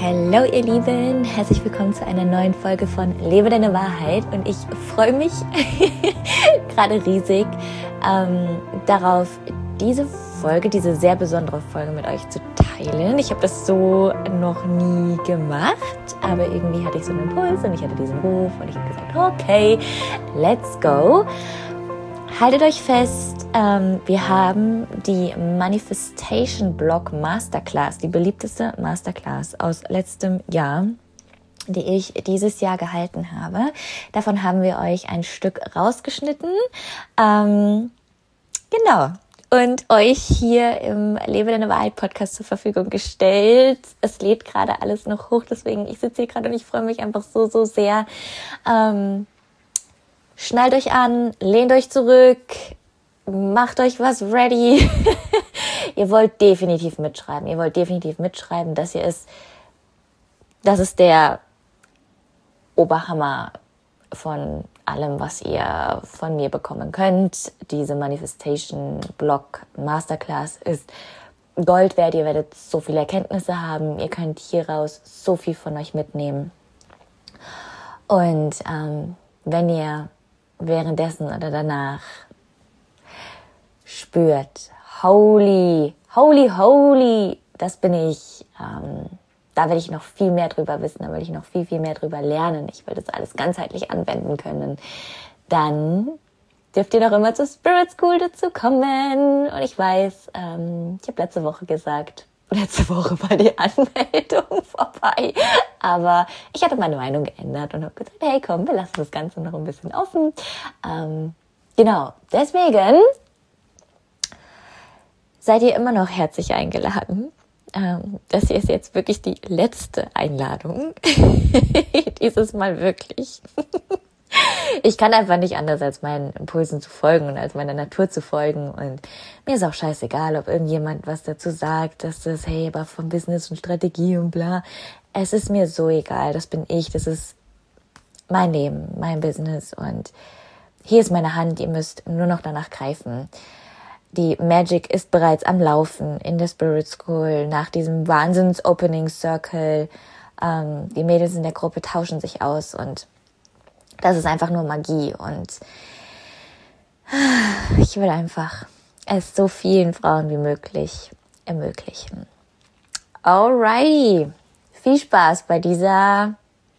Hallo ihr Lieben, herzlich willkommen zu einer neuen Folge von Lebe deine Wahrheit und ich freue mich gerade riesig darauf, diese sehr besondere Folge mit euch zu teilen. Ich habe das so noch nie gemacht, aber irgendwie hatte ich so einen Impuls und ich hatte diesen Ruf und ich habe gesagt, okay, let's go. Haltet euch fest, wir haben die Manifestation Block Masterclass, die beliebteste Masterclass aus letztem Jahr, die ich dieses Jahr gehalten habe. Davon haben wir euch ein Stück rausgeschnitten, genau, und euch hier im Lebe deine Wahrheit Podcast zur Verfügung gestellt. Es lädt gerade alles noch hoch, deswegen ich sitze hier gerade und ich freue mich einfach so sehr. Schnallt euch an, lehnt euch zurück, macht euch was ready. Ihr wollt definitiv mitschreiben, das ist der Oberhammer von allem, was ihr von mir bekommen könnt. Diese Manifestation Block Masterclass ist Gold wert. Ihr werdet so viele Erkenntnisse haben. Ihr könnt hieraus so viel von euch mitnehmen. Und wenn ihr währenddessen oder danach spürt, holy, das bin ich, da will ich noch viel mehr drüber wissen, da will ich noch viel mehr drüber lernen, ich will das alles ganzheitlich anwenden können, dann dürft ihr noch immer zur Spirit School dazu kommen. Und ich weiß, ich habe letzte Woche war die Anmeldung vorbei, aber ich hatte meine Meinung geändert und habe gesagt, hey komm, wir lassen das Ganze noch ein bisschen offen. Genau, deswegen seid ihr immer noch herzlich eingeladen. Das hier ist jetzt wirklich die letzte Einladung, dieses Mal wirklich. Ich kann einfach nicht anders, als meinen Impulsen zu folgen und als meiner Natur zu folgen. Und mir ist auch scheißegal, ob irgendjemand was dazu sagt, dass das, hey, aber vom Business und Strategie und bla. Es ist mir so egal, das bin ich, das ist mein Leben, mein Business. Und hier ist meine Hand, ihr müsst nur noch danach greifen. Die Magic ist bereits am Laufen in der Spirit School nach diesem Wahnsinns-Opening Circle. Die Mädels in der Gruppe tauschen sich aus und das ist einfach nur Magie und ich will einfach es so vielen Frauen wie möglich ermöglichen. Alrighty, viel Spaß bei dieser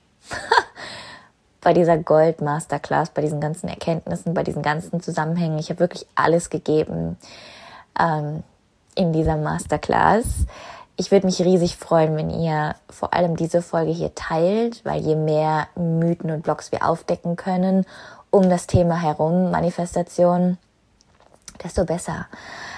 Gold Masterclass, bei diesen ganzen Erkenntnissen, bei diesen ganzen Zusammenhängen. Ich habe wirklich alles gegeben in dieser Masterclass. Ich würde mich riesig freuen, wenn ihr vor allem diese Folge hier teilt, weil je mehr Mythen und Blogs wir aufdecken können um das Thema herum, Manifestation, desto besser.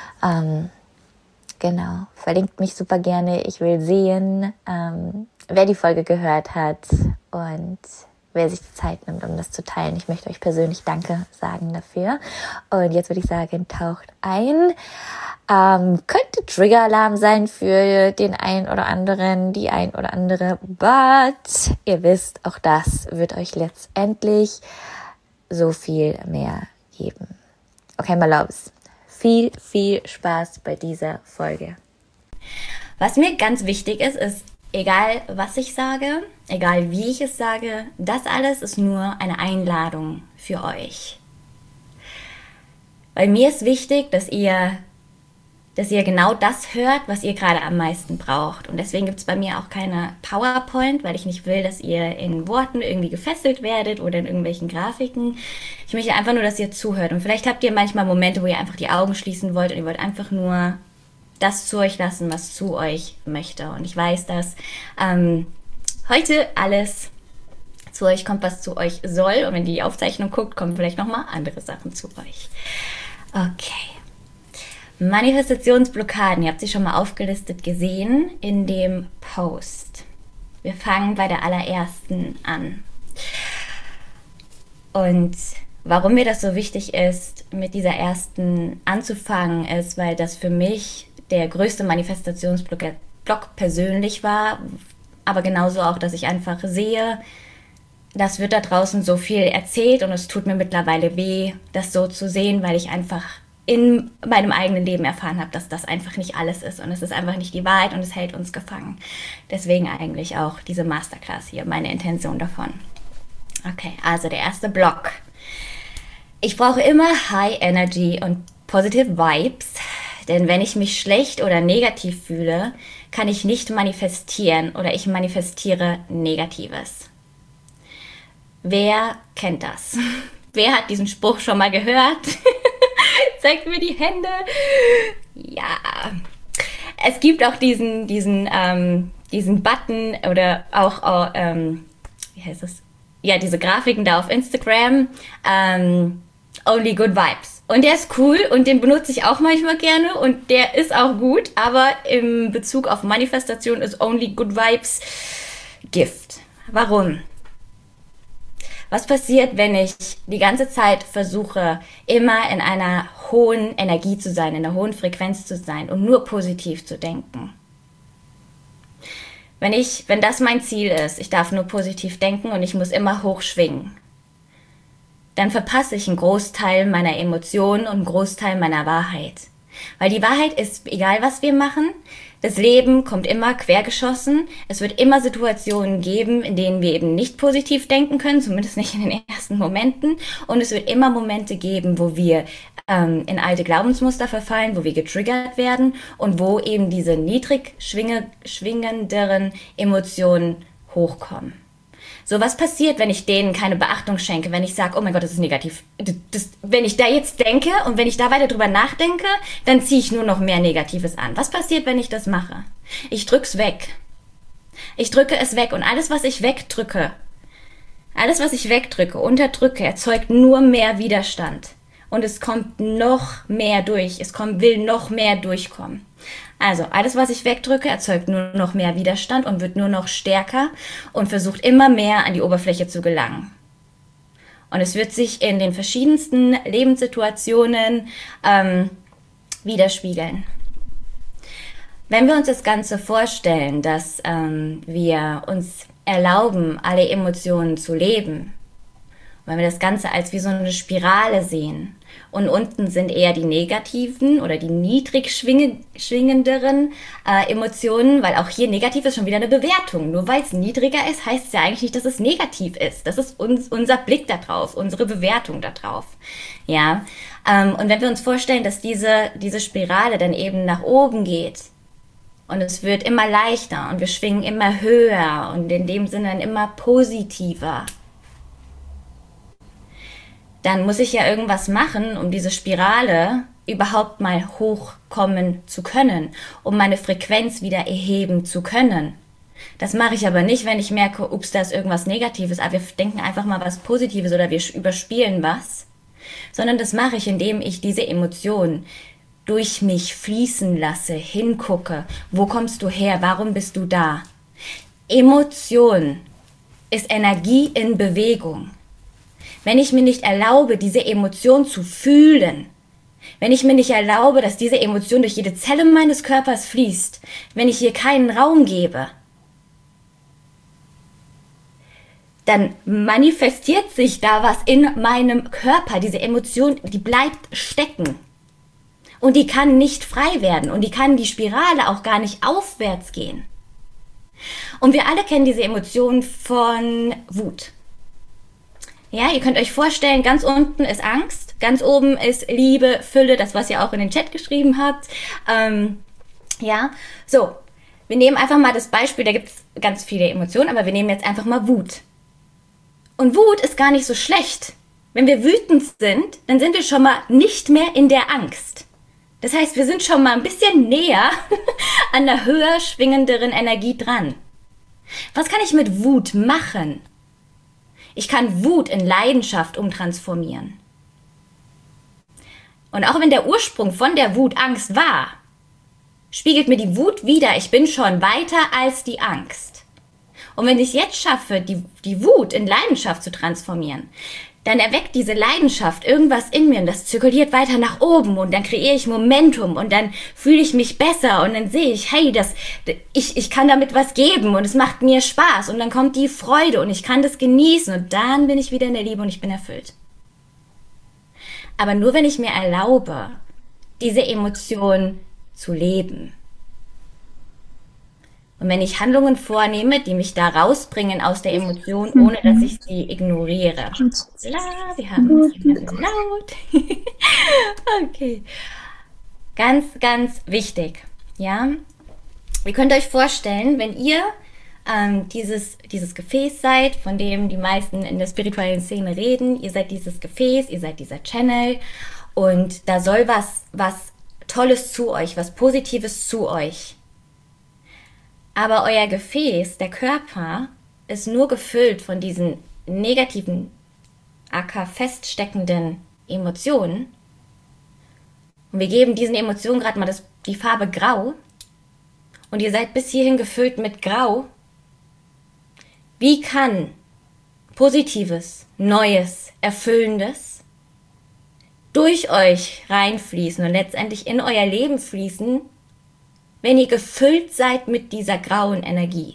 Genau, verlinkt mich super gerne. Ich will sehen, wer die Folge gehört hat und wer sich die Zeit nimmt, um das zu teilen. Ich möchte euch persönlich Danke sagen dafür. Und jetzt würde ich sagen, taucht ein. Könnte Trigger-Alarm sein für den einen oder anderen, die ein oder andere, but ihr wisst, auch das wird euch letztendlich so viel mehr geben. Okay, my loves, viel Spaß bei dieser Folge. Was mir ganz wichtig ist, egal was ich sage, egal wie ich es sage, das alles ist nur eine Einladung für euch. Weil mir ist wichtig, dass ihr genau das hört, was ihr gerade am meisten braucht. Und deswegen gibt es bei mir auch keine PowerPoint, weil ich nicht will, dass ihr in Worten irgendwie gefesselt werdet oder in irgendwelchen Grafiken. Ich möchte einfach nur, dass ihr zuhört. Und vielleicht habt ihr manchmal Momente, wo ihr einfach die Augen schließen wollt und ihr wollt einfach nur das zu euch lassen, was zu euch möchte. Und ich weiß, dass heute alles zu euch kommt, was zu euch soll. Und wenn ihr die Aufzeichnung guckt, kommen vielleicht nochmal andere Sachen zu euch. Okay. Manifestationsblockaden, ihr habt sie schon mal aufgelistet gesehen in dem Post. Wir fangen bei der allerersten an. Und warum mir das so wichtig ist, mit dieser ersten anzufangen, ist, weil das für mich der größte Manifestationsblock persönlich war, aber genauso auch, dass ich einfach sehe, das wird da draußen so viel erzählt und es tut mir mittlerweile weh, das so zu sehen, weil ich einfach in meinem eigenen Leben erfahren habe, dass das einfach nicht alles ist und es ist einfach nicht die Wahrheit und es hält uns gefangen. Deswegen eigentlich auch diese Masterclass hier, meine Intention davon. Okay, also der erste Block. Ich brauche immer High Energy und Positive Vibes, denn wenn ich mich schlecht oder negativ fühle, kann ich nicht manifestieren oder ich manifestiere Negatives. Wer kennt das? Wer hat diesen Spruch schon mal gehört? Zeigt mir die Hände. Ja. Es gibt auch diesen Button oder auch, wie heißt das? Ja, diese Grafiken da auf Instagram. Only Good Vibes. Und der ist cool und den benutze ich auch manchmal gerne und der ist auch gut, aber im Bezug auf Manifestation ist Only Good Vibes Gift. Warum? Was passiert, wenn ich die ganze Zeit versuche, immer in einer hohen Energie zu sein, in einer hohen Frequenz zu sein und nur positiv zu denken? Wenn das mein Ziel ist, ich darf nur positiv denken und ich muss immer hoch schwingen, dann verpasse ich einen Großteil meiner Emotionen und einen Großteil meiner Wahrheit. Weil die Wahrheit ist, egal was wir machen, das Leben kommt immer quergeschossen. Es wird immer Situationen geben, in denen wir eben nicht positiv denken können, zumindest nicht in den ersten Momenten. Und es wird immer Momente geben, wo wir in alte Glaubensmuster verfallen, wo wir getriggert werden und wo eben diese niedrig schwingenderen Emotionen hochkommen. So, was passiert, wenn ich denen keine Beachtung schenke, wenn ich sage, oh mein Gott, das ist negativ. Wenn ich da jetzt denke und wenn ich da weiter drüber nachdenke, dann ziehe ich nur noch mehr Negatives an. Was passiert, wenn ich das mache? Ich drück's weg. Ich drücke es weg und alles, was ich wegdrücke, unterdrücke, erzeugt nur mehr Widerstand. Und es kommt noch mehr durch. Will noch mehr durchkommen. Also, alles, was ich wegdrücke, erzeugt nur noch mehr Widerstand und wird nur noch stärker und versucht immer mehr an die Oberfläche zu gelangen. Und es wird sich in den verschiedensten Lebenssituationen widerspiegeln. Wenn wir uns das Ganze vorstellen, dass wir uns erlauben, alle Emotionen zu leben, wenn wir das Ganze als wie so eine Spirale sehen und unten sind eher die negativen oder die niedrig schwingenderen Emotionen, weil auch hier negativ ist schon wieder eine Bewertung. Nur weil es niedriger ist, heißt es ja eigentlich nicht, dass es negativ ist. Das ist unser Blick da drauf, unsere Bewertung da drauf. Ja? Und wenn wir uns vorstellen, dass diese Spirale dann eben nach oben geht und es wird immer leichter und wir schwingen immer höher und in dem Sinne dann immer positiver, dann muss ich ja irgendwas machen, um diese Spirale überhaupt mal hochkommen zu können, um meine Frequenz wieder erheben zu können. Das mache ich aber nicht, wenn ich merke, ups, da ist irgendwas Negatives, aber wir denken einfach mal was Positives oder wir überspielen was, sondern das mache ich, indem ich diese Emotion durch mich fließen lasse, hingucke. Wo kommst du her? Warum bist du da? Emotion ist Energie in Bewegung. Wenn ich mir nicht erlaube, diese Emotion zu fühlen, wenn ich mir nicht erlaube, dass diese Emotion durch jede Zelle meines Körpers fließt, wenn ich ihr keinen Raum gebe, dann manifestiert sich da was in meinem Körper. Diese Emotion, die bleibt stecken. Und die kann nicht frei werden. Und die kann die Spirale auch gar nicht aufwärts gehen. Und wir alle kennen diese Emotion von Wut. Ja, ihr könnt euch vorstellen, ganz unten ist Angst, ganz oben ist Liebe, Fülle, das, was ihr auch in den Chat geschrieben habt. Ja, so, wir nehmen einfach mal das Beispiel, da gibt es ganz viele Emotionen, aber wir nehmen jetzt einfach mal Wut. Und Wut ist gar nicht so schlecht. Wenn wir wütend sind, dann sind wir schon mal nicht mehr in der Angst. Das heißt, wir sind schon mal ein bisschen näher an der höher schwingenderen Energie dran. Was kann ich mit Wut machen? Ich kann Wut in Leidenschaft umtransformieren. Und auch wenn der Ursprung von der Wut Angst war, spiegelt mir die Wut wider, ich bin schon weiter als die Angst. Und wenn ich es jetzt schaffe, die Wut in Leidenschaft zu transformieren, dann erweckt diese Leidenschaft irgendwas in mir und das zirkuliert weiter nach oben und dann kreiere ich Momentum und dann fühle ich mich besser und dann sehe ich, hey, ich kann damit was geben und es macht mir Spaß und dann kommt die Freude und ich kann das genießen und dann bin ich wieder in der Liebe und ich bin erfüllt. Aber nur wenn ich mir erlaube, diese Emotion zu leben. Und wenn ich Handlungen vornehme, die mich da rausbringen aus der Emotion, ohne dass ich sie ignoriere. Wir haben es hier laut. Okay. Ganz, ganz wichtig. Ja? Ihr könnt euch vorstellen, wenn ihr dieses Gefäß seid, von dem die meisten in der spirituellen Szene reden, ihr seid dieses Gefäß, ihr seid dieser Channel und da soll was Tolles zu euch, was Positives zu euch. Aber euer Gefäß, der Körper, ist nur gefüllt von diesen negativen, aka feststeckenden Emotionen. Und wir geben diesen Emotionen gerade mal die Farbe Grau. Und ihr seid bis hierhin gefüllt mit Grau. Wie kann Positives, Neues, Erfüllendes durch euch reinfließen und letztendlich in euer Leben fließen, wenn ihr gefüllt seid mit dieser grauen Energie?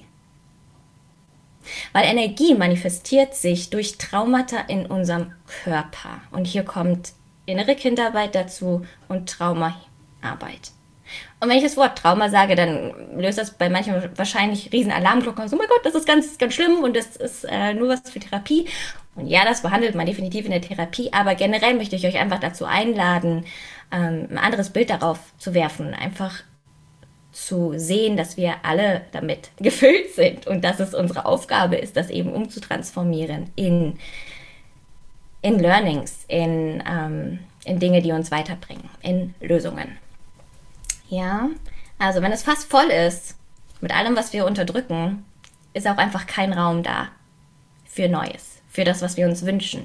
Weil Energie manifestiert sich durch Traumata in unserem Körper. Und hier kommt innere Kindarbeit dazu und Traumaarbeit. Und wenn ich das Wort Trauma sage, dann löst das bei manchen wahrscheinlich riesen Alarmglocken aus. Oh mein Gott, das ist ganz, ganz schlimm und das ist nur was für Therapie. Und ja, das behandelt man definitiv in der Therapie, aber generell möchte ich euch einfach dazu einladen, ein anderes Bild darauf zu werfen, einfach zu sehen, dass wir alle damit gefüllt sind und dass es unsere Aufgabe ist, das eben umzutransformieren in Learnings, in Dinge, die uns weiterbringen, in Lösungen. Ja, also wenn es fast voll ist, mit allem, was wir unterdrücken, ist auch einfach kein Raum da für Neues, für das, was wir uns wünschen.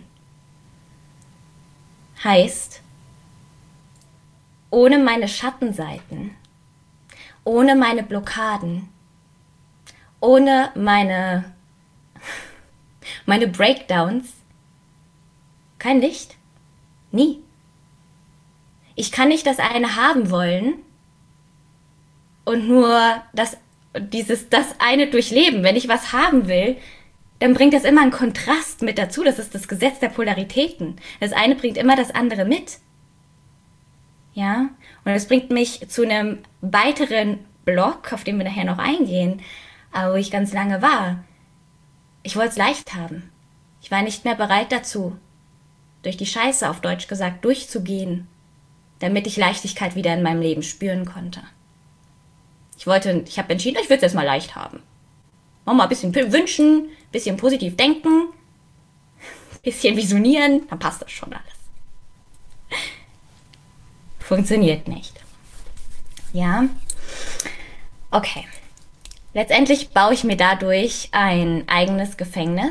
Heißt, ohne meine Schattenseiten, ohne meine Blockaden, ohne meine Breakdowns, kein Licht. Nie. Ich kann nicht das eine haben wollen und nur das eine durchleben. Wenn ich was haben will, dann bringt das immer einen Kontrast mit dazu. Das ist das Gesetz der Polaritäten. Das eine bringt immer das andere mit. Ja, und das bringt mich zu einem weiteren Block, auf den wir nachher noch eingehen, wo ich ganz lange war. Ich wollte es leicht haben. Ich war nicht mehr bereit dazu, durch die Scheiße, auf Deutsch gesagt, durchzugehen, damit ich Leichtigkeit wieder in meinem Leben spüren konnte. Ich habe entschieden, ich will es jetzt mal leicht haben. Mal ein bisschen wünschen, ein bisschen positiv denken, ein bisschen visionieren, dann passt das schon alles. Funktioniert nicht. Ja? Okay. Letztendlich baue ich mir dadurch ein eigenes Gefängnis,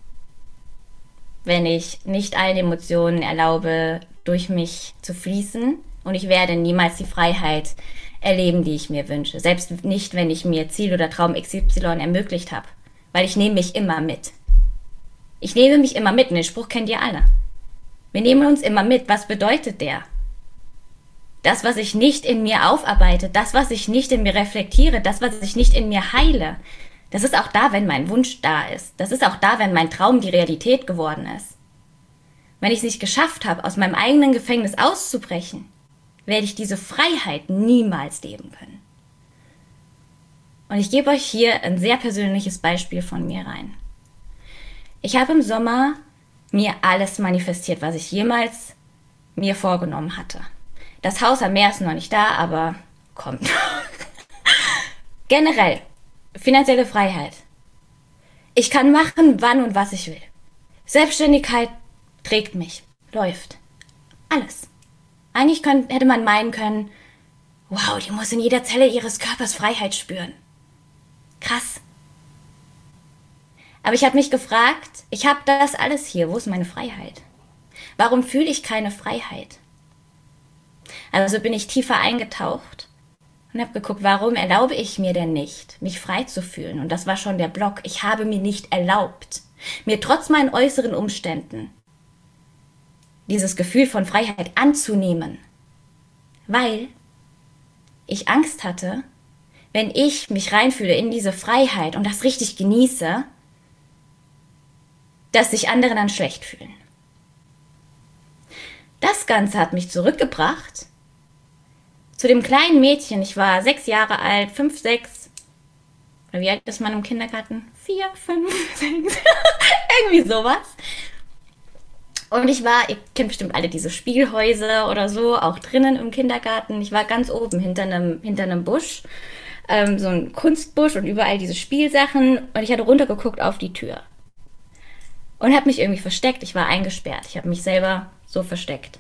wenn ich nicht allen Emotionen erlaube, durch mich zu fließen. Und ich werde niemals die Freiheit erleben, die ich mir wünsche. Selbst nicht, wenn ich mir Ziel oder Traum XY ermöglicht habe. Weil ich nehme mich immer mit. Ich nehme mich immer mit. Und den Spruch kennt ihr alle. Wir nehmen uns immer mit. Was bedeutet der? Das, was ich nicht in mir aufarbeite, das, was ich nicht in mir reflektiere, das, was ich nicht in mir heile, das ist auch da, wenn mein Wunsch da ist. Das ist auch da, wenn mein Traum die Realität geworden ist. Wenn ich es nicht geschafft habe, aus meinem eigenen Gefängnis auszubrechen, werde ich diese Freiheit niemals leben können. Und ich gebe euch hier ein sehr persönliches Beispiel von mir rein. Ich habe im Sommer mir alles manifestiert, was ich jemals mir vorgenommen hatte. Das Haus am Meer ist noch nicht da, aber kommt. Generell, finanzielle Freiheit. Ich kann machen, wann und was ich will. Selbstständigkeit trägt mich, läuft. Alles. Eigentlich hätte man meinen können, wow, die muss in jeder Zelle ihres Körpers Freiheit spüren. Krass. Aber ich habe mich gefragt, ich habe das alles hier, wo ist meine Freiheit? Warum fühle ich keine Freiheit? Also bin ich tiefer eingetaucht und habe geguckt, warum erlaube ich mir denn nicht, mich frei zu fühlen? Und das war schon der Block. Ich habe mir nicht erlaubt, mir trotz meinen äußeren Umständen dieses Gefühl von Freiheit anzunehmen, weil ich Angst hatte, wenn ich mich reinfühle in diese Freiheit und das richtig genieße, dass sich andere dann schlecht fühlen. Das Ganze hat mich zurückgebracht zu dem kleinen Mädchen, ich war 6 Jahre alt, 5, 6, oder wie alt ist man im Kindergarten? 4, 5, 6, irgendwie sowas. Und ich war, ihr kennt bestimmt alle diese Spielhäuser oder so, auch drinnen im Kindergarten. Ich war ganz oben hinter einem Busch, so ein Kunstbusch und überall diese Spielsachen. Und ich hatte runtergeguckt auf die Tür. Und habe mich irgendwie versteckt. Ich war eingesperrt. Ich habe mich selber so versteckt.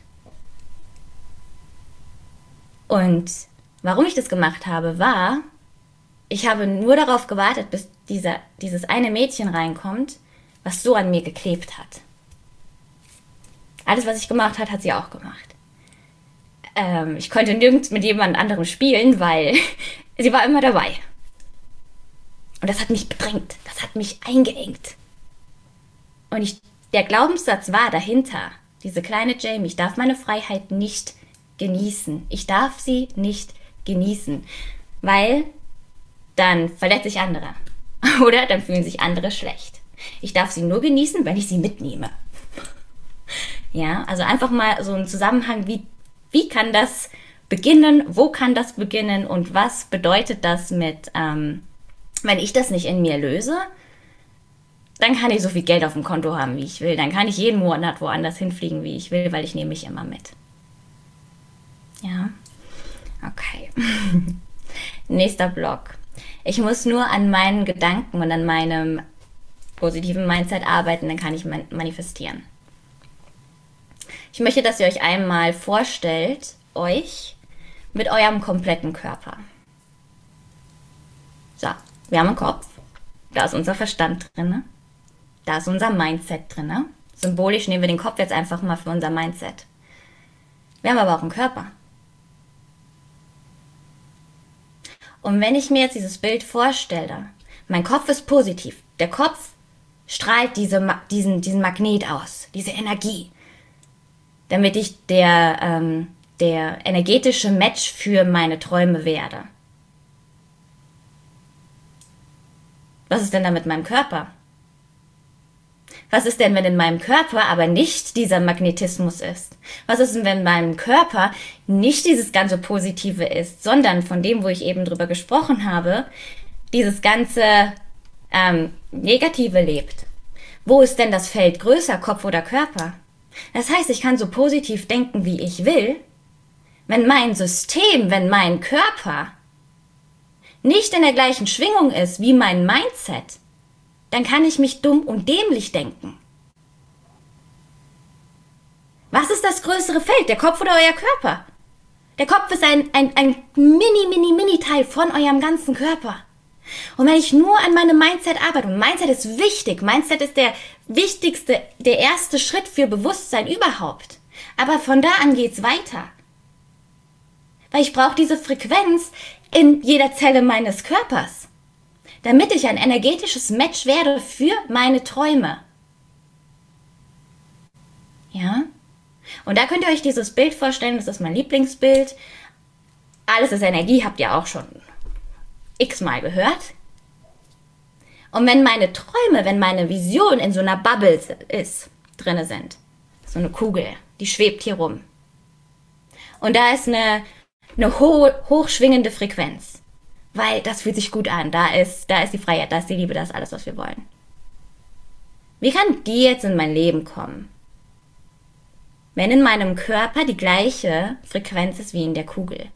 Und warum ich das gemacht habe, war, ich habe nur darauf gewartet, bis dieses eine Mädchen reinkommt, was so an mir geklebt hat. Alles, was ich gemacht habe, hat sie auch gemacht. Ich konnte nirgends mit jemand anderem spielen, weil sie war immer dabei. Und das hat mich bedrängt. Das hat mich eingeengt. Und der Glaubenssatz war dahinter, diese kleine Jamie, ich darf meine Freiheit nicht genießen. Ich darf sie nicht genießen, weil dann verletze ich andere. Oder dann fühlen sich andere schlecht. Ich darf sie nur genießen, wenn ich sie mitnehme. Ja, also einfach mal so ein Zusammenhang, wie kann das beginnen, wo kann das beginnen und was bedeutet das mit, wenn ich das nicht in mir löse, dann kann ich so viel Geld auf dem Konto haben, wie ich will. Dann kann ich jeden Monat woanders hinfliegen, wie ich will, weil ich nehme mich immer mit. Ja, okay. Nächster Block. Ich muss nur an meinen Gedanken und an meinem positiven Mindset arbeiten, dann kann ich manifestieren. Ich möchte, dass ihr euch einmal vorstellt, euch mit eurem kompletten Körper. So, wir haben einen Kopf, da ist unser Verstand drin, da ist unser Mindset drin. Symbolisch nehmen wir den Kopf jetzt einfach mal für unser Mindset. Wir haben aber auch einen Körper. Und wenn ich mir jetzt dieses Bild vorstelle, mein Kopf ist positiv, der Kopf strahlt diesen Magnet aus, diese Energie, damit ich der energetische Match für meine Träume werde. Was ist denn da mit meinem Körper? Was ist denn, wenn in meinem Körper aber nicht dieser Magnetismus ist? Was ist denn, wenn in meinem Körper nicht dieses ganze Positive ist, sondern von dem, wo ich eben drüber gesprochen habe, dieses ganze Negative lebt? Wo ist denn das Feld größer, Kopf oder Körper? Das heißt, ich kann so positiv denken, wie ich will, wenn mein System, wenn mein Körper nicht in der gleichen Schwingung ist wie mein Mindset, dann kann ich mich dumm und dämlich denken. Was ist das größere Feld, der Kopf oder euer Körper? Der Kopf ist ein mini Teil von eurem ganzen Körper. Und wenn ich nur an meinem Mindset arbeite, und Mindset ist wichtig, Mindset ist der wichtigste, der erste Schritt für Bewusstsein überhaupt. Aber von da an geht's weiter. Weil ich brauche diese Frequenz in jeder Zelle meines Körpers, damit ich ein energetisches Match werde für meine Träume. Ja? Und da könnt ihr euch dieses Bild vorstellen, das ist mein Lieblingsbild. Alles ist Energie, habt ihr auch schon x-mal gehört. Und wenn meine Träume, wenn meine Vision in so einer Bubble drinne sind, so eine Kugel, die schwebt hier rum. Und da ist eine hochschwingende Frequenz. Weil das fühlt sich gut an. Da ist die Freiheit, da ist die Liebe, da ist alles, was wir wollen. Wie kann die jetzt in mein Leben kommen? Wenn in meinem Körper die gleiche Frequenz ist wie in der Kugel.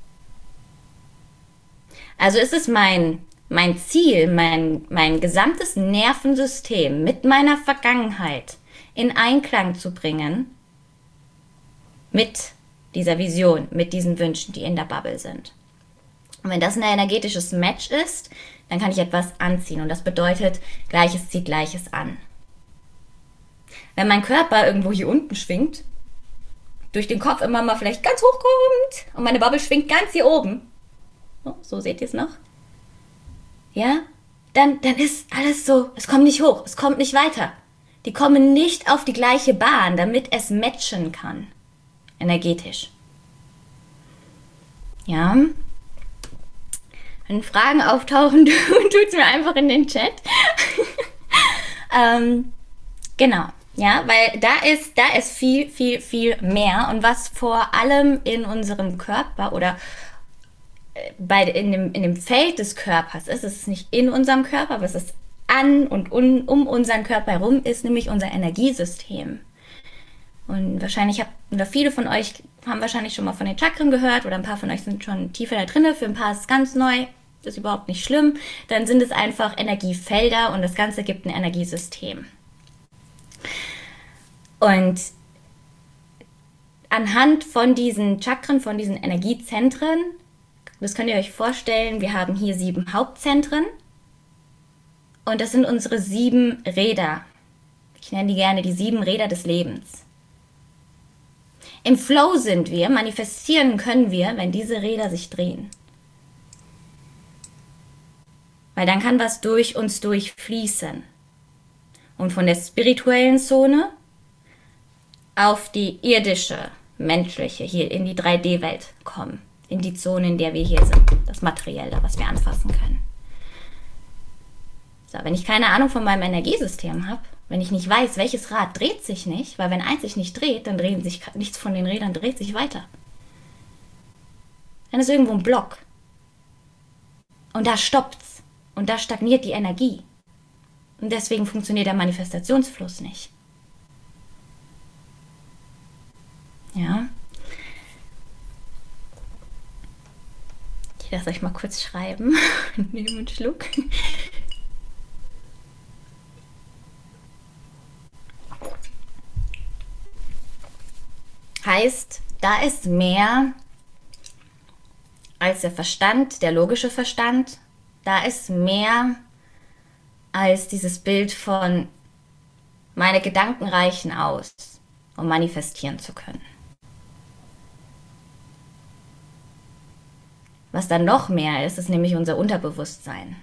Also ist es mein Ziel, mein gesamtes Nervensystem mit meiner Vergangenheit in Einklang zu bringen mit dieser Vision, mit diesen Wünschen, die in der Bubble sind. Und wenn das ein energetisches Match ist, dann kann ich etwas anziehen. Und das bedeutet, Gleiches zieht Gleiches an. Wenn mein Körper irgendwo hier unten schwingt, durch den Kopf immer mal vielleicht ganz hoch kommt und meine Bubble schwingt ganz hier oben, so seht ihr es noch, ja, dann ist alles so, es kommt nicht hoch, es kommt nicht weiter. Die kommen nicht auf die gleiche Bahn, damit es matchen kann. Energetisch. Ja. Wenn Fragen auftauchen, tut's mir einfach in den Chat. Genau. Ja, weil da ist viel, viel, viel mehr. Und was vor allem in unserem Körper oder in dem Feld des Körpers ist, es ist nicht in unserem Körper, aber es ist an und um unseren Körper herum, ist nämlich unser Energiesystem. Und wahrscheinlich oder viele von euch haben wahrscheinlich schon mal von den Chakren gehört oder ein paar von euch sind schon tiefer da drin. Für ein paar ist es ganz neu, das ist überhaupt nicht schlimm. Dann sind es einfach Energiefelder und das Ganze gibt ein Energiesystem. Und anhand von diesen Chakren, von diesen Energiezentren, das könnt ihr euch vorstellen, wir haben hier 7 Hauptzentren und das sind unsere 7 Räder. Ich nenne die gerne die 7 Räder des Lebens. Im Flow sind wir, manifestieren können wir, wenn diese Räder sich drehen. Weil dann kann was durch uns durchfließen. Und von der spirituellen Zone auf die irdische, menschliche, hier in die 3D-Welt kommen. In die Zone, in der wir hier sind. Das Materielle, was wir anfassen können. So, wenn ich keine Ahnung von meinem Energiesystem habe, wenn ich nicht weiß, welches Rad dreht sich nicht, weil wenn eins sich nicht dreht, dann drehen sich nichts von den Rädern dreht sich weiter. Dann ist irgendwo ein Block. Und da stoppt's. Und da stagniert die Energie. Und deswegen funktioniert der Manifestationsfluss nicht. Ja. Ich lasse euch mal kurz schreiben. Nehme einen Schluck. Heißt, da ist mehr als der Verstand, der logische Verstand. Da ist mehr als dieses Bild von meine Gedanken reichen aus, um manifestieren zu können. Was dann noch mehr ist, ist nämlich unser Unterbewusstsein.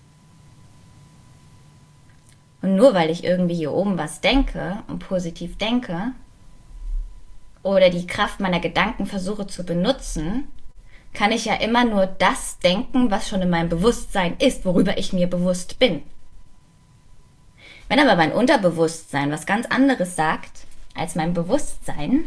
Und nur weil ich irgendwie hier oben was denke und positiv denke oder die Kraft meiner Gedanken versuche zu benutzen, kann ich ja immer nur das denken, was schon in meinem Bewusstsein ist, worüber ich mir bewusst bin. Wenn aber mein Unterbewusstsein was ganz anderes sagt als mein Bewusstsein,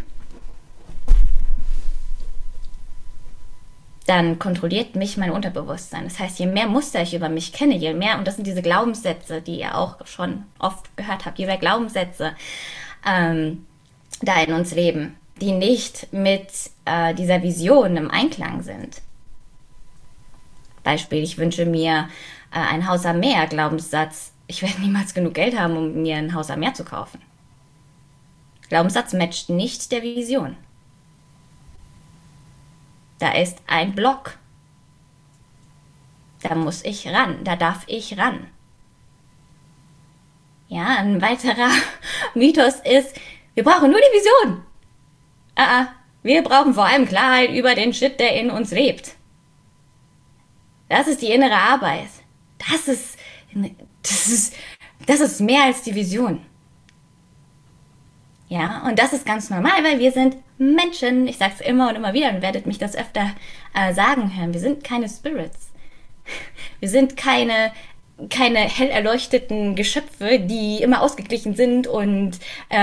dann kontrolliert mich mein Unterbewusstsein. Das heißt, je mehr Muster ich über mich kenne, je mehr, und das sind diese Glaubenssätze, die ihr auch schon oft gehört habt, je mehr Glaubenssätze da in uns leben, die nicht mit dieser Vision im Einklang sind. Beispiel, ich wünsche mir ein Haus am Meer, Glaubenssatz, ich werde niemals genug Geld haben, um mir ein Haus am Meer zu kaufen. Glaubenssatz matcht nicht der Vision. Da ist ein Block. Da muss ich ran, da darf ich ran. Ja, ein weiterer Mythos ist, wir brauchen nur die Vision. Wir brauchen vor allem Klarheit über den Shit, der in uns lebt. Das ist die innere Arbeit. Das ist mehr als die Vision. Ja, und das ist ganz normal, weil wir sind Menschen. Ich sage es immer und immer wieder und werdet mich das öfter sagen hören. Wir sind keine Spirits. Wir sind keine hell erleuchteten Geschöpfe, die immer ausgeglichen sind und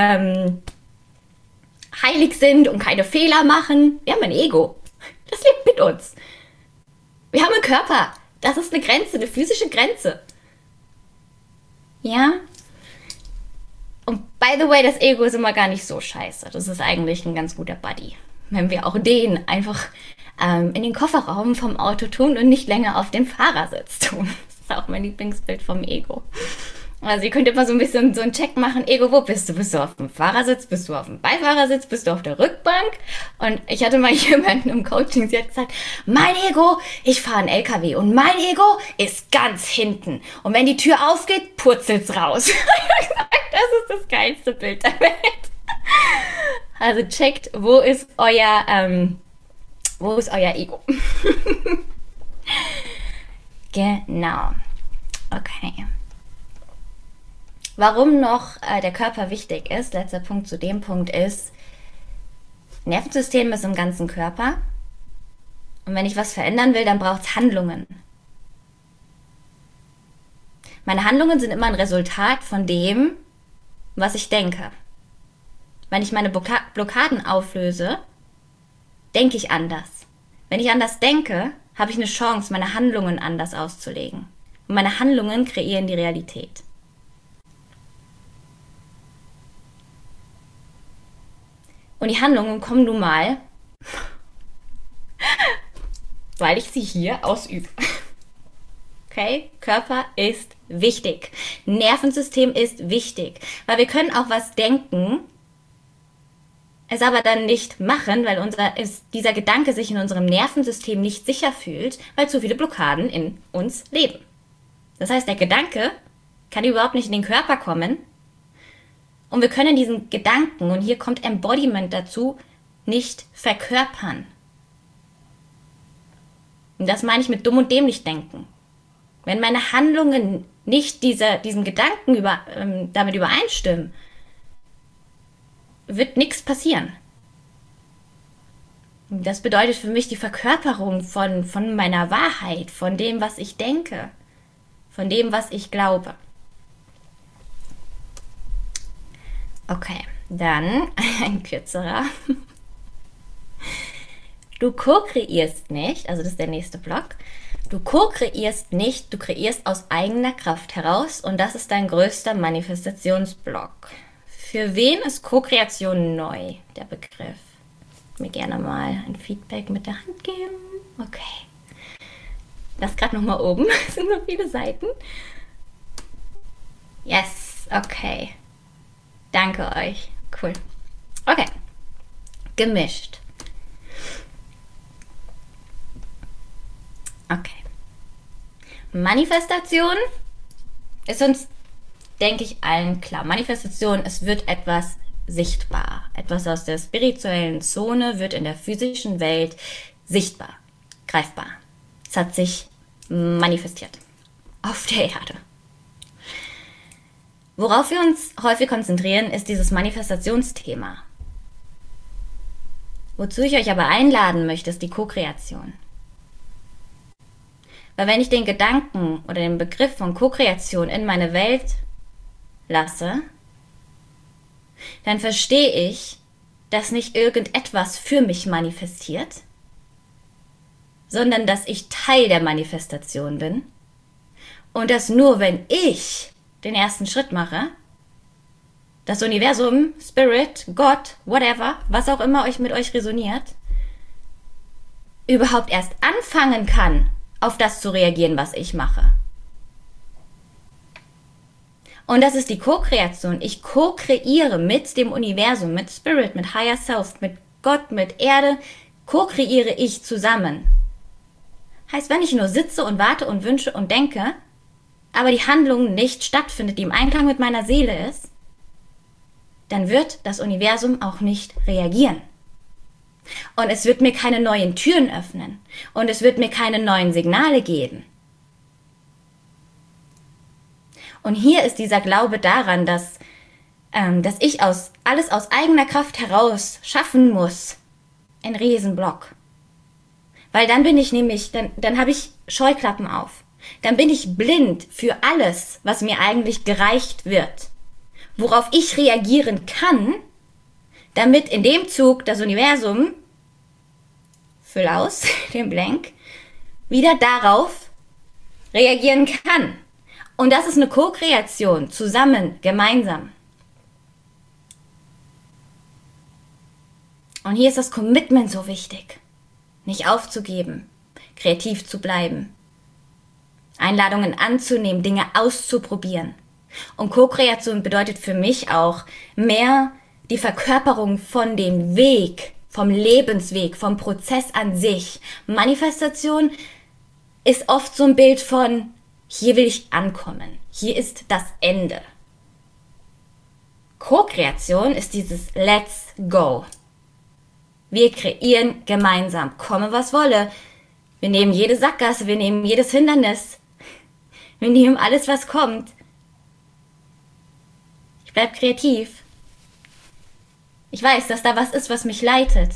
heilig sind und keine Fehler machen. Wir haben ein Ego. Das lebt mit uns. Wir haben einen Körper. Das ist eine Grenze, eine physische Grenze. Ja? Und by the way, das Ego ist immer gar nicht so scheiße. Das ist eigentlich ein ganz guter Buddy. Wenn wir auch den einfach in den Kofferraum vom Auto tun und nicht länger auf dem Fahrersitz tun. Das ist auch mein Lieblingsbild vom Ego. Also ihr könnt immer so ein bisschen so einen Check machen. Ego, wo bist du? Bist du auf dem Fahrersitz? Bist du auf dem Beifahrersitz? Bist du auf der Rückbank? Und ich hatte mal jemanden im Coaching, sie hat gesagt, mein Ego, ich fahre einen LKW und mein Ego ist ganz hinten. Und wenn die Tür aufgeht, purzelt's raus. Das ist das geilste Bild der Welt. Also checkt, wo ist euer Ego? Genau. Okay. Warum noch der Körper wichtig ist, letzter Punkt zu dem Punkt ist, Nervensystem ist im ganzen Körper. Und wenn ich was verändern will, dann braucht es Handlungen. Meine Handlungen sind immer ein Resultat von dem, was ich denke. Wenn ich meine Blockaden auflöse, denke ich anders. Wenn ich anders denke, habe ich eine Chance, meine Handlungen anders auszulegen. Und meine Handlungen kreieren die Realität. Und die Handlungen kommen nun mal, weil ich sie hier ausübe. Okay? Körper ist wichtig. Nervensystem ist wichtig. Weil wir können auch was denken, es aber dann nicht machen, weil dieser Gedanke sich in unserem Nervensystem nicht sicher fühlt, weil zu viele Blockaden in uns leben. Das heißt, der Gedanke kann überhaupt nicht in den Körper kommen und wir können diesen Gedanken, und hier kommt Embodiment dazu, nicht verkörpern. Und das meine ich mit dumm und dämlich denken. Wenn meine Handlungen nicht diesen Gedanken damit übereinstimmen, wird nichts passieren. Das bedeutet für mich die Verkörperung von meiner Wahrheit, von dem, was ich denke, von dem, was ich glaube. Okay, dann ein kürzerer. Du ko-kreierst nicht, also das ist der nächste Block. Du ko-kreierst nicht, du kreierst aus eigener Kraft heraus und das ist dein größter Manifestationsblock. Für wen ist Co-Kreation neu, der Begriff? Mir gerne mal ein Feedback mit der Hand geben. Okay. Das gerade nochmal oben. Es sind noch viele Seiten. Yes, okay. Danke euch. Cool. Okay. Gemischt. Okay. Manifestation ist uns, denke ich, allen klar. Manifestation, es wird etwas sichtbar. Etwas aus der spirituellen Zone wird in der physischen Welt sichtbar, greifbar. Es hat sich manifestiert auf der Erde. Worauf wir uns häufig konzentrieren, ist dieses Manifestationsthema. Wozu ich euch aber einladen möchte, ist die Co-Kreation. Weil wenn ich den Gedanken oder den Begriff von Co-Kreation in meine Welt lasse, dann verstehe ich, dass nicht irgendetwas für mich manifestiert, sondern dass ich Teil der Manifestation bin und dass nur wenn ich den ersten Schritt mache, das Universum, Spirit, Gott, whatever, was auch immer mit euch resoniert, überhaupt erst anfangen kann, auf das zu reagieren, was ich mache. Und das ist die Co-Kreation. Ich co-kreiere mit dem Universum, mit Spirit, mit Higher Self, mit Gott, mit Erde, co-kreiere ich zusammen. Heißt, wenn ich nur sitze und warte und wünsche und denke, aber die Handlung nicht stattfindet, die im Einklang mit meiner Seele ist, dann wird das Universum auch nicht reagieren. Und es wird mir keine neuen Türen öffnen. Und es wird mir keine neuen Signale geben. Und hier ist dieser Glaube daran, dass ich alles aus eigener Kraft heraus schaffen muss, ein Riesenblock. Weil dann bin ich nämlich, dann habe ich Scheuklappen auf. Dann bin ich blind für alles, was mir eigentlich gereicht wird. Worauf ich reagieren kann, damit in dem Zug das Universum, füll aus, den Blank, wieder darauf reagieren kann. Und das ist eine Co-Kreation, zusammen, gemeinsam. Und hier ist das Commitment so wichtig. Nicht aufzugeben, kreativ zu bleiben, Einladungen anzunehmen, Dinge auszuprobieren. Und Co-Kreation bedeutet für mich auch mehr die Verkörperung von dem Weg, vom Lebensweg, vom Prozess an sich. Manifestation ist oft so ein Bild von, hier will ich ankommen, hier ist das Ende. Co-Kreation ist dieses Let's go. Wir kreieren gemeinsam, komme was wolle. Wir nehmen jede Sackgasse, wir nehmen jedes Hindernis. Wir nehmen alles, was kommt. Ich bleib kreativ. Ich weiß, dass da was ist, was mich leitet.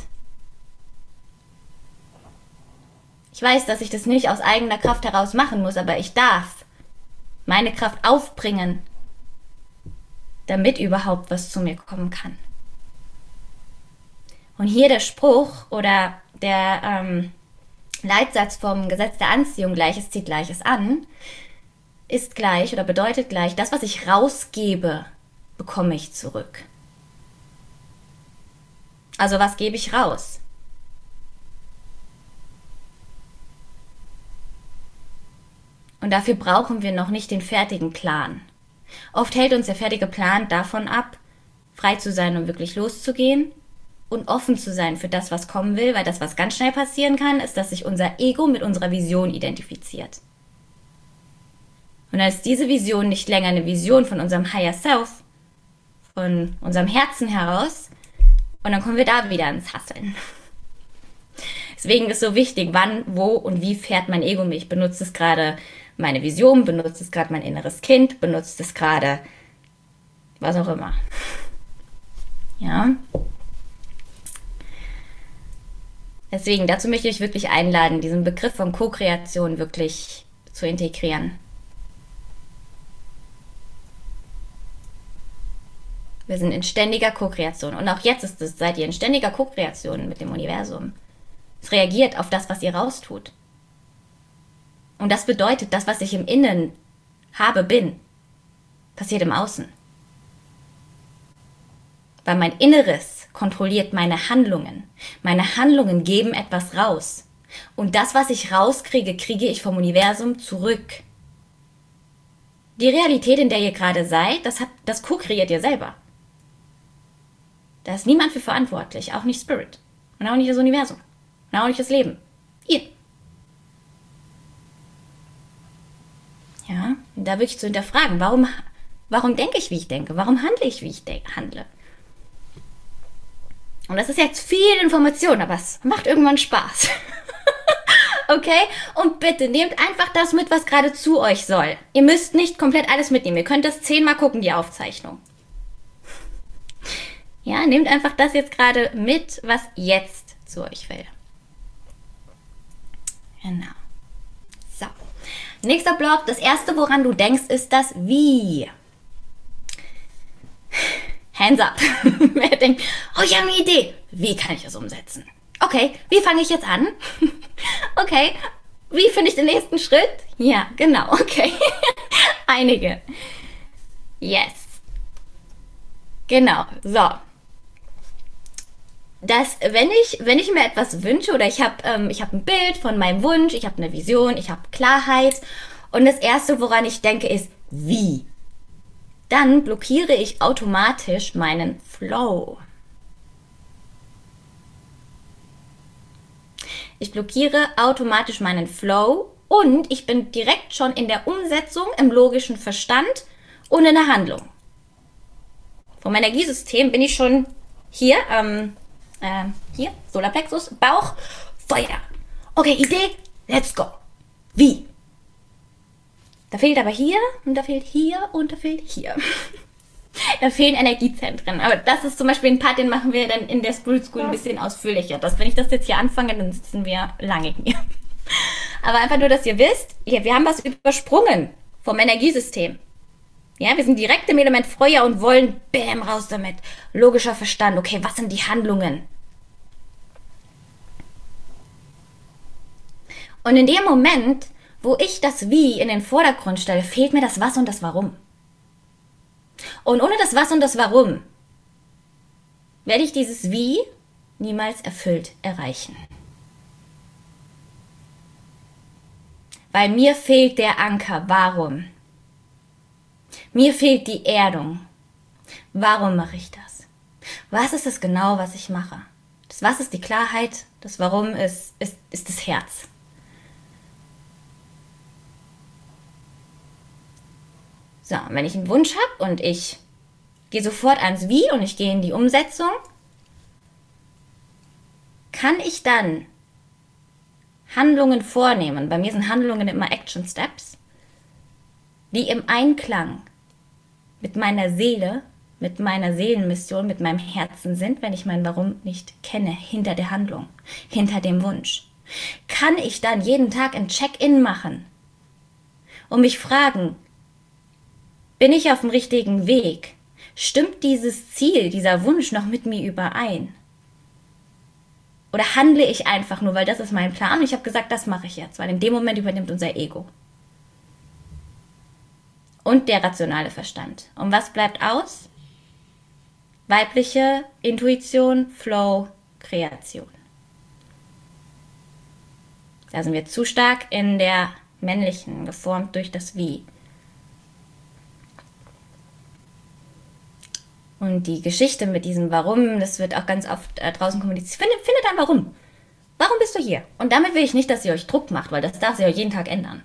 Ich weiß, dass ich das nicht aus eigener Kraft heraus machen muss, aber ich darf meine Kraft aufbringen. damit überhaupt was zu mir kommen kann. Und hier der Spruch oder der Leitsatz vom Gesetz der Anziehung, Gleiches zieht Gleiches an, ist gleich oder bedeutet gleich, das, was ich rausgebe, bekomme ich zurück. Also was gebe ich raus? Und dafür brauchen wir noch nicht den fertigen Plan. Oft hält uns der fertige Plan davon ab, frei zu sein und wirklich loszugehen und offen zu sein für das, was kommen will, weil das, was ganz schnell passieren kann, ist, dass sich unser Ego mit unserer Vision identifiziert. Und dann ist diese Vision nicht länger eine Vision von unserem Higher Self, von unserem Herzen heraus, und dann kommen wir da wieder ins Hasseln. Deswegen ist so wichtig, wann, wo und wie fährt mein Ego mich. Benutzt es gerade meine Vision, benutzt es gerade mein inneres Kind, benutzt es gerade was auch immer. Ja. Deswegen, dazu möchte ich euch wirklich einladen, diesen Begriff von Co-Kreation wirklich zu integrieren. Wir sind in ständiger Co-Kreation. Und auch jetzt seid ihr in ständiger Co-Kreation mit dem Universum. Es reagiert auf das, was ihr raustut. Und das bedeutet, das, was ich im Innen habe, bin, passiert im Außen. Weil mein Inneres kontrolliert meine Handlungen. Meine Handlungen geben etwas raus. Und das, was ich rauskriege, kriege ich vom Universum zurück. Die Realität, in der ihr gerade seid, das co-kreiert ihr selber. Da ist niemand für verantwortlich, auch nicht Spirit. Und auch nicht das Universum. Und auch nicht das Leben. Ihr. Ja, und da wirklich zu hinterfragen, warum denke ich, wie ich denke? Warum handle ich, wie ich handle? Und das ist jetzt viel Information, aber es macht irgendwann Spaß. Okay? Und bitte nehmt einfach das mit, was gerade zu euch soll. Ihr müsst nicht komplett alles mitnehmen. Ihr könnt das 10-mal gucken, die Aufzeichnung. Ja, nehmt einfach das jetzt gerade mit, was jetzt zu euch will. Genau. So. Nächster Block. Das erste, woran du denkst, ist das Wie. Hands up. Wer denkt, oh, ich habe eine Idee. Wie kann ich das umsetzen? Okay, wie fange ich jetzt an? Okay, wie finde ich den nächsten Schritt? Ja, genau, okay. Einige. Yes. Genau, so. Wenn ich mir etwas wünsche oder ich habe ein Bild von meinem Wunsch, ich habe eine Vision, ich habe Klarheit und das Erste, woran ich denke, ist wie. Dann blockiere ich automatisch meinen Flow. Ich blockiere automatisch meinen Flow und ich bin direkt schon in der Umsetzung, im logischen Verstand und in der Handlung. Vom Energiesystem bin ich schon hier, hier, Solarplexus, Bauch, Feuer. Okay, Idee, let's go. Wie? Da fehlt aber hier und da fehlt hier und da fehlt hier. Da fehlen Energiezentren. Aber das ist zum Beispiel ein Part, den machen wir dann in der Spirit School ein bisschen ausführlicher. Wenn ich das jetzt hier anfange, dann sitzen wir lange hier. Aber einfach nur, dass ihr wisst, wir haben was übersprungen vom Energiesystem. Ja, wir sind direkt im Element Feuer und wollen, bäm, raus damit. Logischer Verstand. Okay, was sind die Handlungen? Und in dem Moment, wo ich das Wie in den Vordergrund stelle, fehlt mir das Was und das Warum. Und ohne das Was und das Warum werde ich dieses Wie niemals erfüllt erreichen. Weil mir fehlt der Anker. Warum? Mir fehlt die Erdung. Warum mache ich das? Was ist es genau, was ich mache? Das Was ist die Klarheit, das Warum ist das Herz. So, und wenn ich einen Wunsch habe und ich gehe sofort ans Wie und ich gehe in die Umsetzung, kann ich dann Handlungen vornehmen. Bei mir sind Handlungen immer Action Steps, die im Einklang mit meiner Seele, mit meiner Seelenmission, mit meinem Herzen sind, wenn ich mein Warum nicht kenne, hinter der Handlung, hinter dem Wunsch. Kann ich dann jeden Tag ein Check-in machen und mich fragen, bin ich auf dem richtigen Weg? Stimmt dieses Ziel, dieser Wunsch noch mit mir überein? Oder handle ich einfach nur, weil das ist mein Plan und ich habe gesagt, das mache ich jetzt, weil in dem Moment übernimmt unser Ego. Und der rationale Verstand. Und was bleibt aus? Weibliche Intuition, Flow, Kreation. Da sind wir zu stark in der männlichen, geformt durch das Wie. Und die Geschichte mit diesem Warum, das wird auch ganz oft draußen kommuniziert. Findet ein Warum. Warum bist du hier? Und damit will ich nicht, dass ihr euch Druck macht, weil das darf sich auch jeden Tag ändern.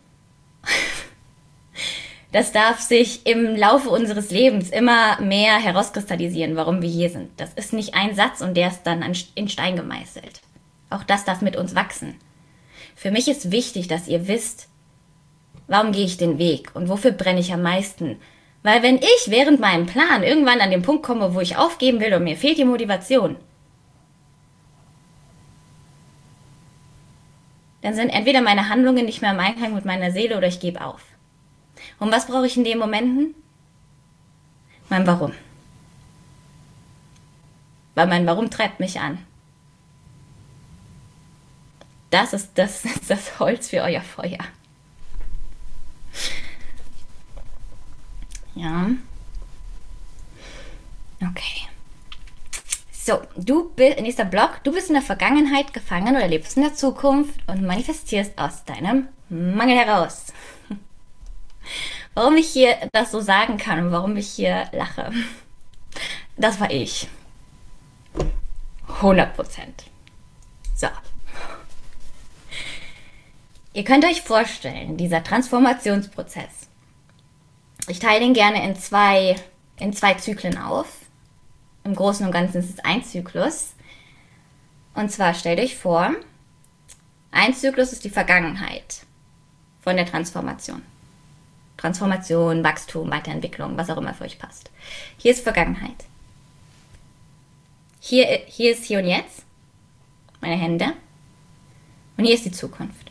Das darf sich im Laufe unseres Lebens immer mehr herauskristallisieren, warum wir hier sind. Das ist nicht ein Satz und der ist dann in Stein gemeißelt. Auch das darf mit uns wachsen. Für mich ist wichtig, dass ihr wisst, warum gehe ich den Weg und wofür brenne ich am meisten. Weil wenn ich während meinem Plan irgendwann an den Punkt komme, wo ich aufgeben will und mir fehlt die Motivation, dann sind entweder meine Handlungen nicht mehr im Einklang mit meiner Seele oder ich gebe auf. Und was brauche ich in den Momenten? Mein Warum. Weil mein Warum treibt mich an. Das ist das Holz für euer Feuer. Ja. Okay. So, nächster Block. Du bist in der Vergangenheit gefangen oder lebst in der Zukunft und manifestierst aus deinem Mangel heraus. Warum ich hier das so sagen kann und warum ich hier lache, das war ich. 100%. So. Ihr könnt euch vorstellen, dieser Transformationsprozess. Ich teile den gerne in zwei Zyklen auf. Im Großen und Ganzen ist es ein Zyklus. Und zwar stellt euch vor, ein Zyklus ist die Vergangenheit von der Transformation. Transformation, Wachstum, Weiterentwicklung, was auch immer für euch passt. Hier ist Vergangenheit. Hier ist hier und jetzt, meine Hände. Und hier ist die Zukunft.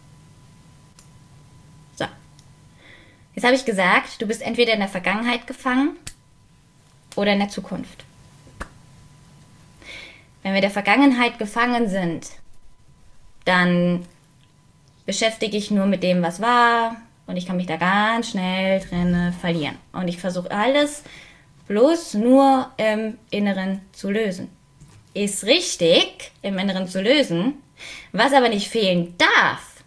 So. Jetzt habe ich gesagt, du bist entweder in der Vergangenheit gefangen oder in der Zukunft. Wenn wir in der Vergangenheit gefangen sind, dann beschäftige ich nur mit dem, was war, und ich kann mich da ganz schnell drin verlieren. Und ich versuche alles bloß nur im Inneren zu lösen. Ist richtig, im Inneren zu lösen. Was aber nicht fehlen darf,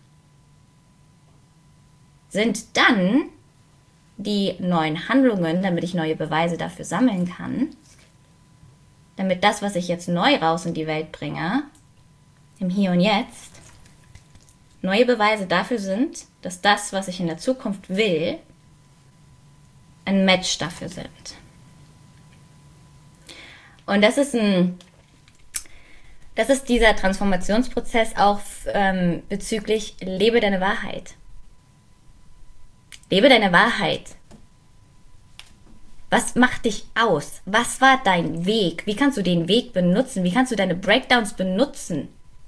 sind dann die neuen Handlungen, damit ich neue Beweise dafür sammeln kann. Damit das, was ich jetzt neu raus in die Welt bringe, im Hier und Jetzt, neue Beweise dafür sind, dass das, was ich in der Zukunft will, ein Match dafür sind. Und das ist dieser Transformationsprozess auch bezüglich lebe deine Wahrheit. Lebe deine Wahrheit. Was macht dich aus? Was war dein Weg? Wie kannst du den Weg benutzen? Wie kannst du deine Breakdowns benutzen?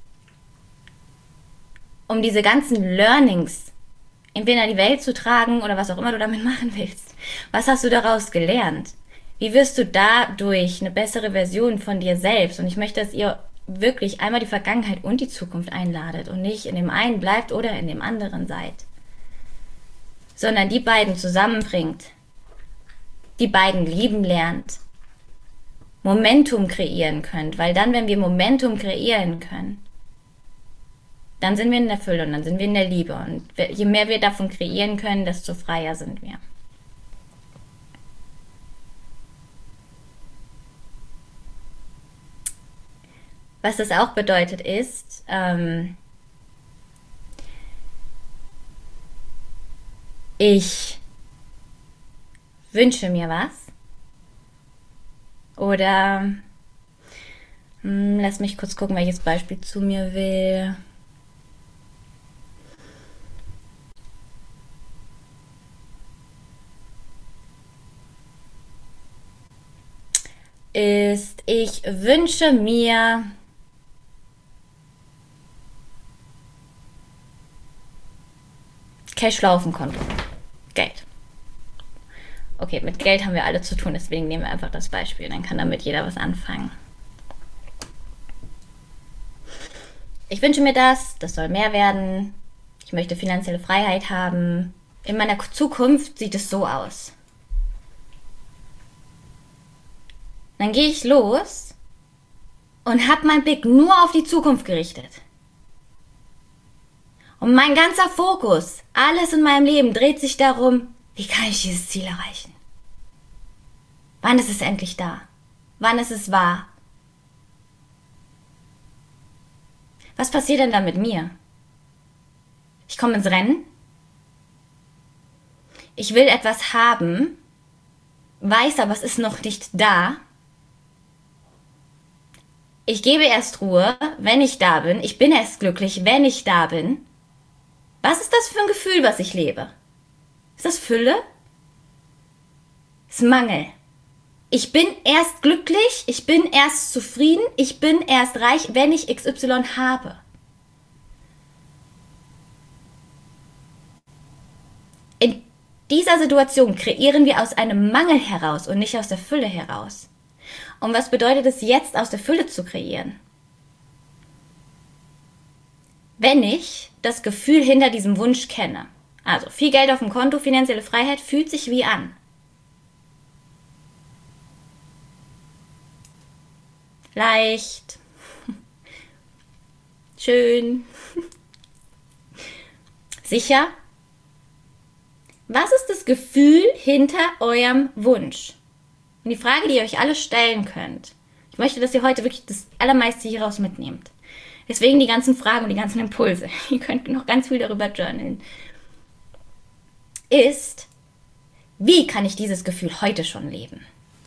Um diese ganzen Learnings entweder in die Welt zu tragen oder was auch immer du damit machen willst. Was hast du daraus gelernt? Wie wirst du dadurch eine bessere Version von dir selbst? Und ich möchte, dass ihr wirklich einmal die Vergangenheit und die Zukunft einladet und nicht in dem einen bleibt oder in dem anderen seid. Sondern die beiden zusammenbringt, die beiden lieben lernt, Momentum kreieren könnt. Weil dann, wenn wir Momentum kreieren können, dann sind wir in der Fülle und dann sind wir in der Liebe. Und je mehr wir davon kreieren können, desto freier sind wir. Was das auch bedeutet ist, ich wünsche mir was oder lass mich kurz gucken, welches Beispiel zu mir will. Ist, ich wünsche mir Cashflow auf dem Konto. Geld. Okay, mit Geld haben wir alle zu tun, deswegen nehmen wir einfach das Beispiel. Dann kann damit jeder was anfangen. Ich wünsche mir das soll mehr werden. Ich möchte finanzielle Freiheit haben. In meiner Zukunft sieht es so aus. Dann gehe ich los und habe meinen Blick nur auf die Zukunft gerichtet. Und mein ganzer Fokus, alles in meinem Leben dreht sich darum, wie kann ich dieses Ziel erreichen? Wann ist es endlich da? Wann ist es wahr? Was passiert denn da mit mir? Ich komme ins Rennen. Ich will etwas haben, weiß aber, es ist noch nicht da. Ich gebe erst Ruhe, wenn ich da bin. Ich bin erst glücklich, wenn ich da bin. Was ist das für ein Gefühl, was ich lebe? Ist das Fülle? Ist Mangel. Ich bin erst glücklich, ich bin erst zufrieden, ich bin erst reich, wenn ich XY habe. In dieser Situation kreieren wir aus einem Mangel heraus und nicht aus der Fülle heraus. Und was bedeutet es jetzt, aus der Fülle zu kreieren? Wenn ich das Gefühl hinter diesem Wunsch kenne, also viel Geld auf dem Konto, finanzielle Freiheit, fühlt sich wie an. Leicht, schön, sicher. Was ist das Gefühl hinter eurem Wunsch? Und die Frage, die ihr euch alle stellen könnt. Ich möchte, dass ihr heute wirklich das Allermeiste hieraus mitnehmt. Deswegen die ganzen Fragen und die ganzen Impulse. Ihr könnt noch ganz viel darüber journalen. Ist, wie kann ich dieses Gefühl heute schon leben?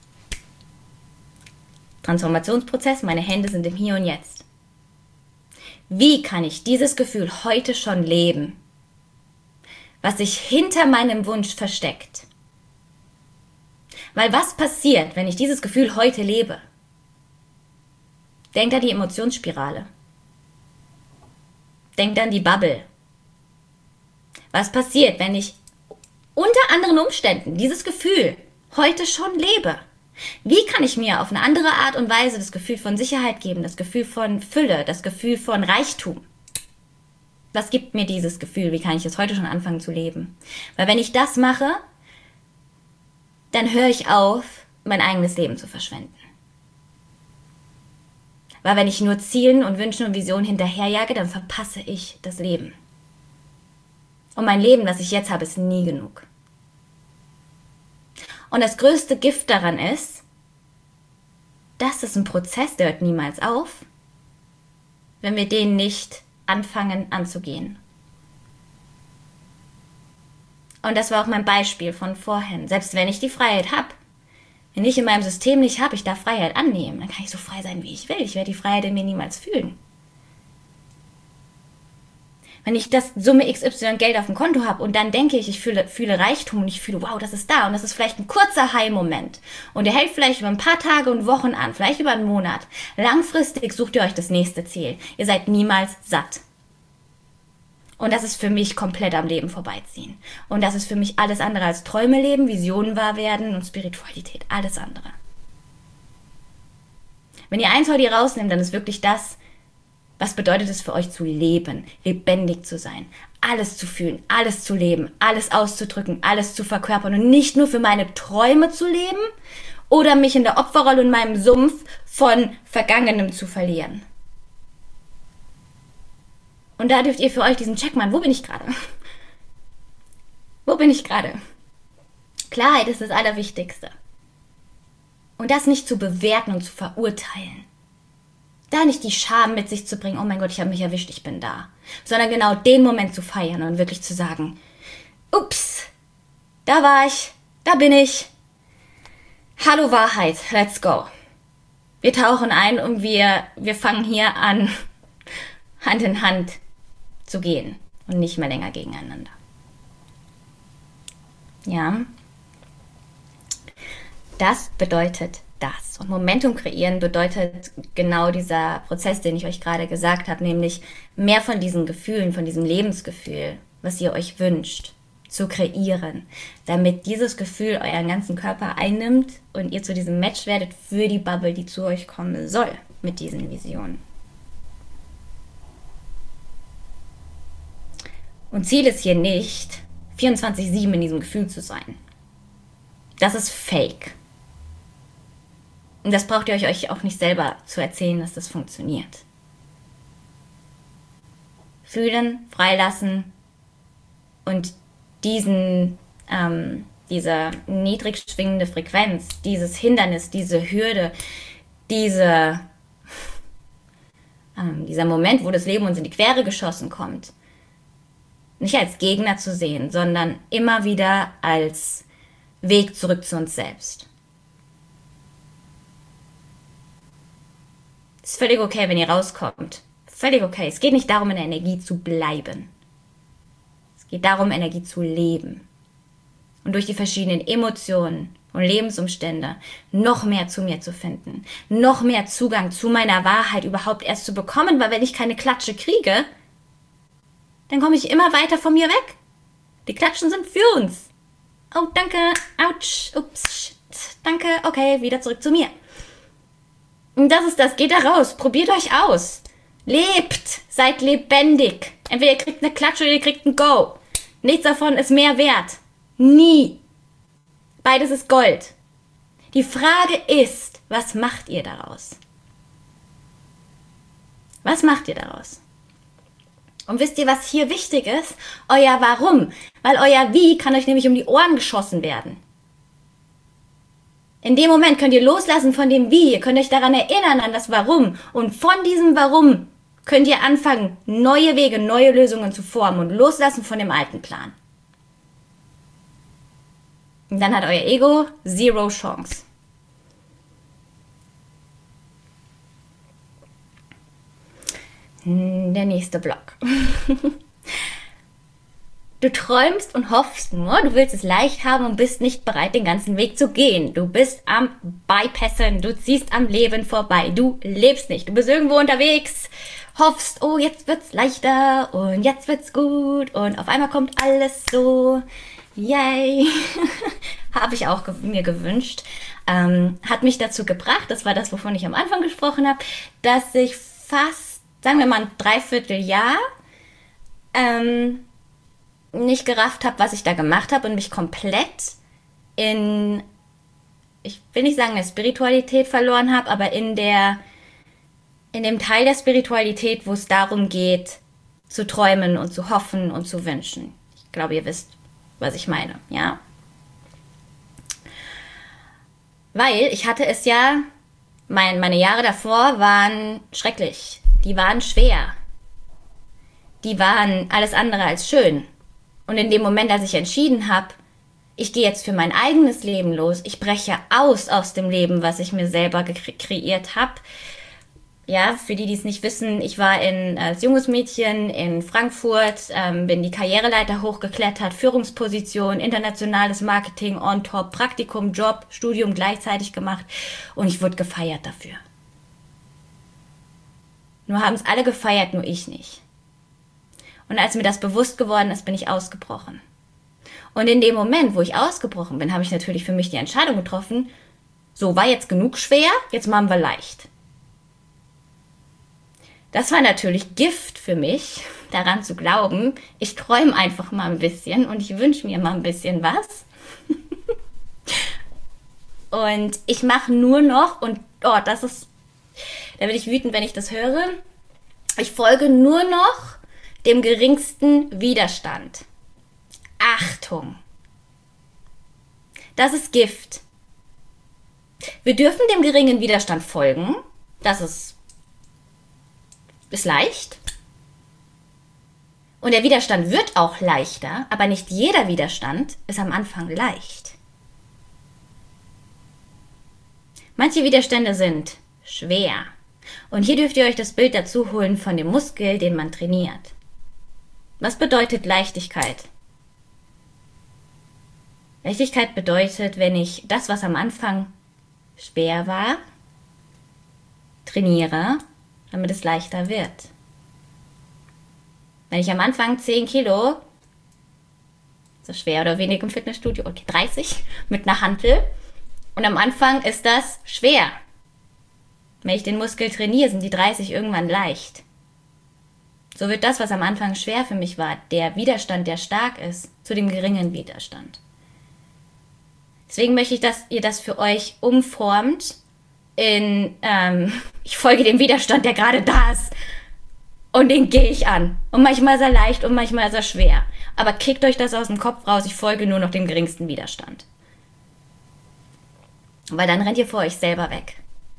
Transformationsprozess, meine Hände sind im Hier und Jetzt. Wie kann ich dieses Gefühl heute schon leben, was sich hinter meinem Wunsch versteckt? Weil was passiert, wenn ich dieses Gefühl heute lebe? Denkt an die Emotionsspirale. Denkt an die Bubble. Was passiert, wenn ich unter anderen Umständen dieses Gefühl heute schon lebe? Wie kann ich mir auf eine andere Art und Weise das Gefühl von Sicherheit geben, das Gefühl von Fülle, das Gefühl von Reichtum? Was gibt mir dieses Gefühl? Wie kann ich es heute schon anfangen zu leben? Weil wenn ich das mache, dann höre ich auf, mein eigenes Leben zu verschwenden. Weil wenn ich nur Zielen und Wünschen und Visionen hinterherjage, dann verpasse ich das Leben. Und mein Leben, das ich jetzt habe, ist nie genug. Und das größte Gift daran ist, das ist ein Prozess, der hört niemals auf, wenn wir den nicht anfangen anzugehen. Und das war auch mein Beispiel von vorhin. Selbst wenn ich die Freiheit habe, wenn ich in meinem System nicht habe, ich darf Freiheit annehmen, dann kann ich so frei sein, wie ich will. Ich werde die Freiheit in mir niemals fühlen. Wenn ich das Summe XY Geld auf dem Konto habe und dann denke ich, ich fühle Reichtum und ich fühle, wow, das ist da. Und das ist vielleicht ein kurzer High-Moment. Und der hält vielleicht über ein paar Tage und Wochen an, vielleicht über einen Monat. Langfristig sucht ihr euch das nächste Ziel. Ihr seid niemals satt. Und das ist für mich komplett am Leben vorbeiziehen. Und das ist für mich alles andere als Träume leben, Visionen wahr werden und Spiritualität. Alles andere. Wenn ihr eins heute hier rausnehmt, dann ist wirklich das, was bedeutet es für euch zu leben, lebendig zu sein, alles zu fühlen, alles zu leben, alles auszudrücken, alles zu verkörpern und nicht nur für meine Träume zu leben oder mich in der Opferrolle in meinem Sumpf von Vergangenem zu verlieren. Und da dürft ihr für euch diesen Check machen, wo bin ich gerade? Wo bin ich gerade? Klarheit ist das Allerwichtigste. Und das nicht zu bewerten und zu verurteilen. Da nicht die Scham mit sich zu bringen, oh mein Gott, ich habe mich erwischt, ich bin da. Sondern genau den Moment zu feiern und wirklich zu sagen, ups, da war ich, da bin ich. Hallo Wahrheit, let's go. Wir tauchen ein und wir fangen hier an, Hand in Hand zu gehen und nicht mehr länger gegeneinander. Ja, das bedeutet das. Und Momentum kreieren bedeutet genau dieser Prozess, den ich euch gerade gesagt habe, nämlich mehr von diesen Gefühlen, von diesem Lebensgefühl, was ihr euch wünscht, zu kreieren, damit dieses Gefühl euren ganzen Körper einnimmt und ihr zu diesem Match werdet für die Bubble, die zu euch kommen soll mit diesen Visionen. Und Ziel ist hier nicht, 24/7 in diesem Gefühl zu sein. Das ist fake. Und das braucht ihr euch auch nicht selber zu erzählen, dass das funktioniert. Fühlen, freilassen und diese niedrig schwingende Frequenz, dieses Hindernis, diese Hürde, dieser Moment, wo das Leben uns in die Quere geschossen kommt, nicht als Gegner zu sehen, sondern immer wieder als Weg zurück zu uns selbst. Es ist völlig okay, wenn ihr rauskommt. Völlig okay. Es geht nicht darum, in der Energie zu bleiben. Es geht darum, Energie zu leben. Und durch die verschiedenen Emotionen und Lebensumstände noch mehr zu mir zu finden. Noch mehr Zugang zu meiner Wahrheit überhaupt erst zu bekommen, weil wenn ich keine Klatsche kriege, dann komme ich immer weiter von mir weg. Die Klatschen sind für uns. Oh, danke. Autsch. Ups. Danke. Okay, wieder zurück zu mir. Und das ist das. Geht da raus. Probiert euch aus. Lebt. Seid lebendig. Entweder ihr kriegt eine Klatsche oder ihr kriegt ein Go. Nichts davon ist mehr wert. Nie. Beides ist Gold. Die Frage ist, was macht ihr daraus? Was macht ihr daraus? Und wisst ihr, was hier wichtig ist? Euer Warum. Weil euer Wie kann euch nämlich um die Ohren geschossen werden. In dem Moment könnt ihr loslassen von dem Wie. Ihr könnt euch daran erinnern, an das Warum. Und von diesem Warum könnt ihr anfangen, neue Wege, neue Lösungen zu formen und loslassen von dem alten Plan. Und dann hat euer Ego zero Chance. Der nächste Block. Du träumst und hoffst nur, du willst es leicht haben und bist nicht bereit, den ganzen Weg zu gehen. Du bist am Bypassen, du ziehst am Leben vorbei. Du lebst nicht, du bist irgendwo unterwegs, hoffst, oh, jetzt wird's leichter und jetzt wird's gut und auf einmal kommt alles so. Yay! Habe ich auch mir gewünscht. Hat mich dazu gebracht, das war das, wovon ich am Anfang gesprochen habe, dass ich fast, sagen wir mal, ein Dreivierteljahr nicht gerafft habe, was ich da gemacht habe und mich komplett in, ich will nicht sagen, der Spiritualität verloren habe, aber in dem Teil der Spiritualität, wo es darum geht, zu träumen und zu hoffen und zu wünschen. Ich glaube, ihr wisst, was ich meine, ja? Weil ich hatte es ja, meine Jahre davor waren schrecklich. Die waren schwer. Die waren alles andere als schön. Und in dem Moment, als ich entschieden habe, ich gehe jetzt für mein eigenes Leben los, ich breche aus dem Leben, was ich mir selber kreiert habe. Ja, für die es nicht wissen, ich war als junges Mädchen in Frankfurt, bin die Karriereleiter hochgeklettert, Führungsposition, internationales Marketing on top, Praktikum, Job, Studium gleichzeitig gemacht und ich wurde gefeiert dafür. Nur haben es alle gefeiert, nur ich nicht. Und als mir das bewusst geworden ist, bin ich ausgebrochen. Und in dem Moment, wo ich ausgebrochen bin, habe ich natürlich für mich die Entscheidung getroffen, so, war jetzt genug schwer, jetzt machen wir leicht. Das war natürlich Gift für mich, daran zu glauben, ich träume einfach mal ein bisschen und ich wünsche mir mal ein bisschen was. Und ich mache nur noch, und da bin ich wütend, wenn ich das höre, ich folge nur noch dem geringsten Widerstand. Achtung! Das ist Gift. Wir dürfen dem geringen Widerstand folgen. Das ist leicht. Und der Widerstand wird auch leichter, aber nicht jeder Widerstand ist am Anfang leicht. Manche Widerstände sind schwer. Und hier dürft ihr euch das Bild dazu holen von dem Muskel, den man trainiert. Was bedeutet Leichtigkeit? Leichtigkeit bedeutet, wenn ich das, was am Anfang schwer war, trainiere, damit es leichter wird. Wenn ich am Anfang 10 Kilo so schwer oder wenig im Fitnessstudio? Okay, 30 mit einer Hantel. Und am Anfang ist das schwer. Wenn ich den Muskel trainiere, sind die 30 irgendwann leicht. So wird das, was am Anfang schwer für mich war, der Widerstand, der stark ist, zu dem geringen Widerstand. Deswegen möchte ich, dass ihr das für euch umformt in, ich folge dem Widerstand, der gerade da ist. Und den gehe ich an. Und manchmal ist er leicht und manchmal ist er schwer. Aber kickt euch das aus dem Kopf raus, ich folge nur noch dem geringsten Widerstand. Weil dann rennt ihr vor euch selber weg.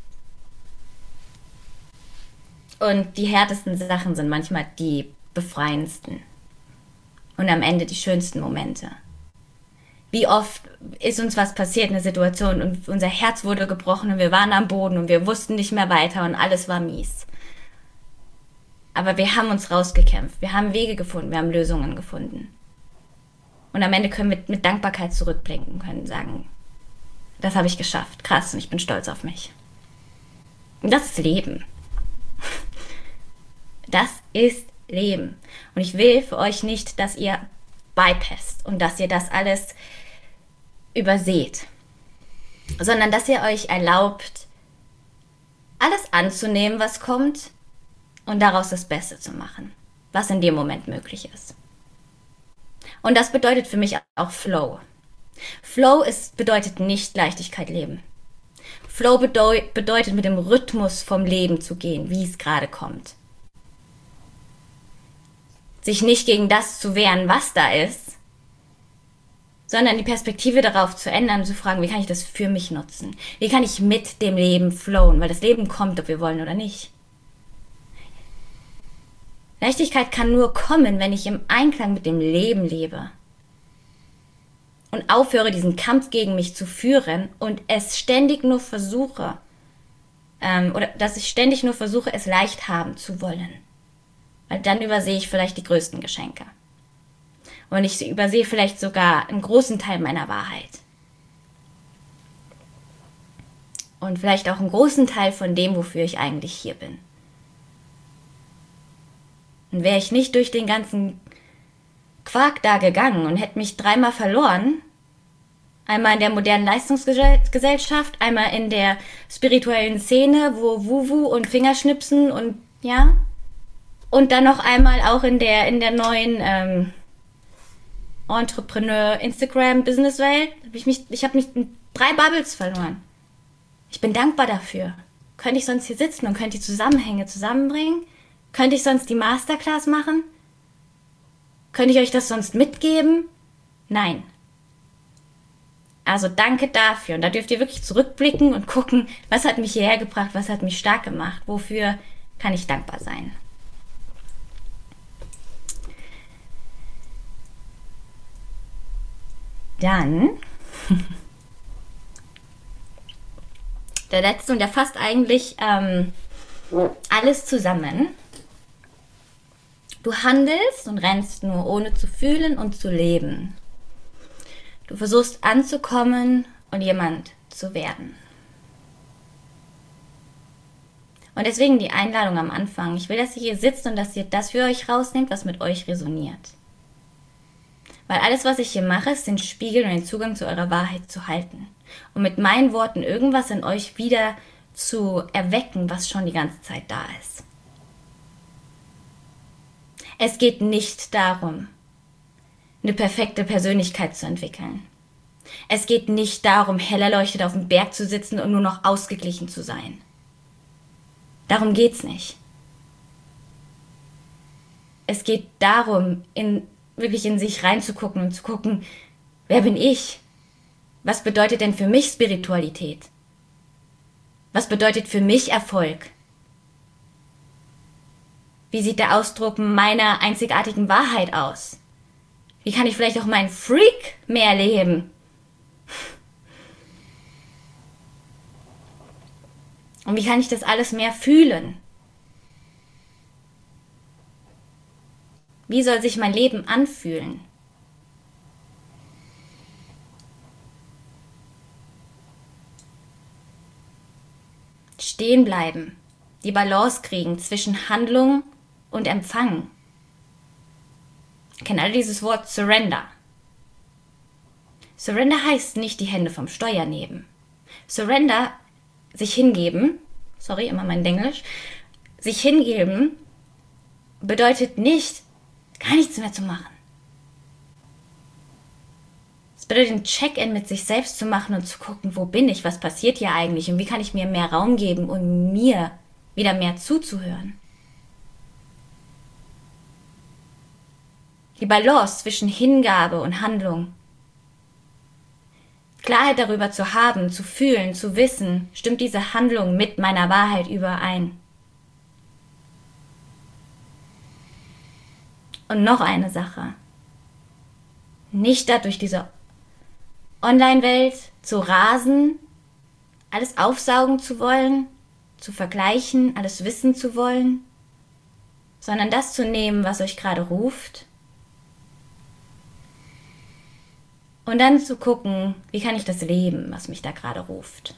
Und die härtesten Sachen sind manchmal die befreiendsten. Und am Ende die schönsten Momente. Wie oft ist uns was passiert, eine Situation, und unser Herz wurde gebrochen und wir waren am Boden und wir wussten nicht mehr weiter und alles war mies. Aber wir haben uns rausgekämpft, wir haben Wege gefunden, wir haben Lösungen gefunden. Und am Ende können wir mit Dankbarkeit zurückblicken und können sagen, das habe ich geschafft, krass, und ich bin stolz auf mich. Und das ist Leben. Das ist Leben. Und ich will für euch nicht, dass ihr bypasst und dass ihr das alles überseht, sondern dass ihr euch erlaubt, alles anzunehmen, was kommt, und daraus das Beste zu machen, was in dem Moment möglich ist. Und das bedeutet für mich auch Flow. Flow bedeutet nicht Leichtigkeit leben. Flow bedeutet, mit dem Rhythmus vom Leben zu gehen, wie es gerade kommt. Sich nicht gegen das zu wehren, was da ist, sondern die Perspektive darauf zu ändern und zu fragen, wie kann ich das für mich nutzen? Wie kann ich mit dem Leben flowen? Weil das Leben kommt, ob wir wollen oder nicht. Leichtigkeit kann nur kommen, wenn ich im Einklang mit dem Leben lebe. Und aufhöre, diesen Kampf gegen mich zu führen und es ständig nur versuche, dass ich ständig nur versuche, es leicht haben zu wollen. Weil dann übersehe ich vielleicht die größten Geschenke. Und ich übersehe vielleicht sogar einen großen Teil meiner Wahrheit. Und vielleicht auch einen großen Teil von dem, wofür ich eigentlich hier bin. Und wäre ich nicht durch den ganzen Quark da gegangen und hätte mich 3-mal verloren, einmal in der modernen Leistungsgesellschaft, einmal in der spirituellen Szene, wo Wuhu und Fingerschnipsen und ja, und dann noch einmal auch in der neuen Entrepreneur-Instagram-Business-Welt. Ich habe mich in 3 Bubbles verloren. Ich bin dankbar dafür. Könnte ich sonst hier sitzen und könnte die Zusammenhänge zusammenbringen? Könnte ich sonst die Masterclass machen? Könnte ich euch das sonst mitgeben? Nein. Also danke dafür. Und da dürft ihr wirklich zurückblicken und gucken, was hat mich hierher gebracht, was hat mich stark gemacht, wofür kann ich dankbar sein. Dann der letzte, und der fasst eigentlich alles zusammen. Du handelst und rennst nur, ohne zu fühlen und zu leben. Du versuchst anzukommen und jemand zu werden. Und deswegen die Einladung am Anfang. Ich will, dass ihr hier sitzt und dass ihr das für euch rausnehmt, was mit euch resoniert. Weil alles, was ich hier mache, ist den Spiegel und den Zugang zu eurer Wahrheit zu halten. Und mit meinen Worten irgendwas in euch wieder zu erwecken, was schon die ganze Zeit da ist. Es geht nicht darum, eine perfekte Persönlichkeit zu entwickeln. Es geht nicht darum, hell erleuchtet auf dem Berg zu sitzen und nur noch ausgeglichen zu sein. Darum geht's nicht. Es geht darum, wirklich in sich reinzugucken und zu gucken, wer bin ich? Was bedeutet denn für mich Spiritualität? Was bedeutet für mich Erfolg? Wie sieht der Ausdruck meiner einzigartigen Wahrheit aus? Wie kann ich vielleicht auch meinen Freak mehr leben? Und wie kann ich das alles mehr fühlen? Wie soll sich mein Leben anfühlen? Stehen bleiben, die Balance kriegen zwischen Handlung und Empfang. Kennt alle dieses Wort Surrender? Surrender heißt nicht die Hände vom Steuer nehmen. Surrender, sich hingeben, sorry, immer mein Englisch, sich hingeben bedeutet nicht, gar nichts mehr zu machen. Es bedeutet, ein Check-in mit sich selbst zu machen und zu gucken, wo bin ich, was passiert hier eigentlich und wie kann ich mir mehr Raum geben, um mir wieder mehr zuzuhören. Die Balance zwischen Hingabe und Handlung. Klarheit darüber zu haben, zu fühlen, zu wissen, stimmt diese Handlung mit meiner Wahrheit überein. Und noch eine Sache. Nicht da durch diese Online-Welt zu rasen, alles aufsaugen zu wollen, zu vergleichen, alles wissen zu wollen, sondern das zu nehmen, was euch gerade ruft. Und dann zu gucken, wie kann ich das leben, was mich da gerade ruft.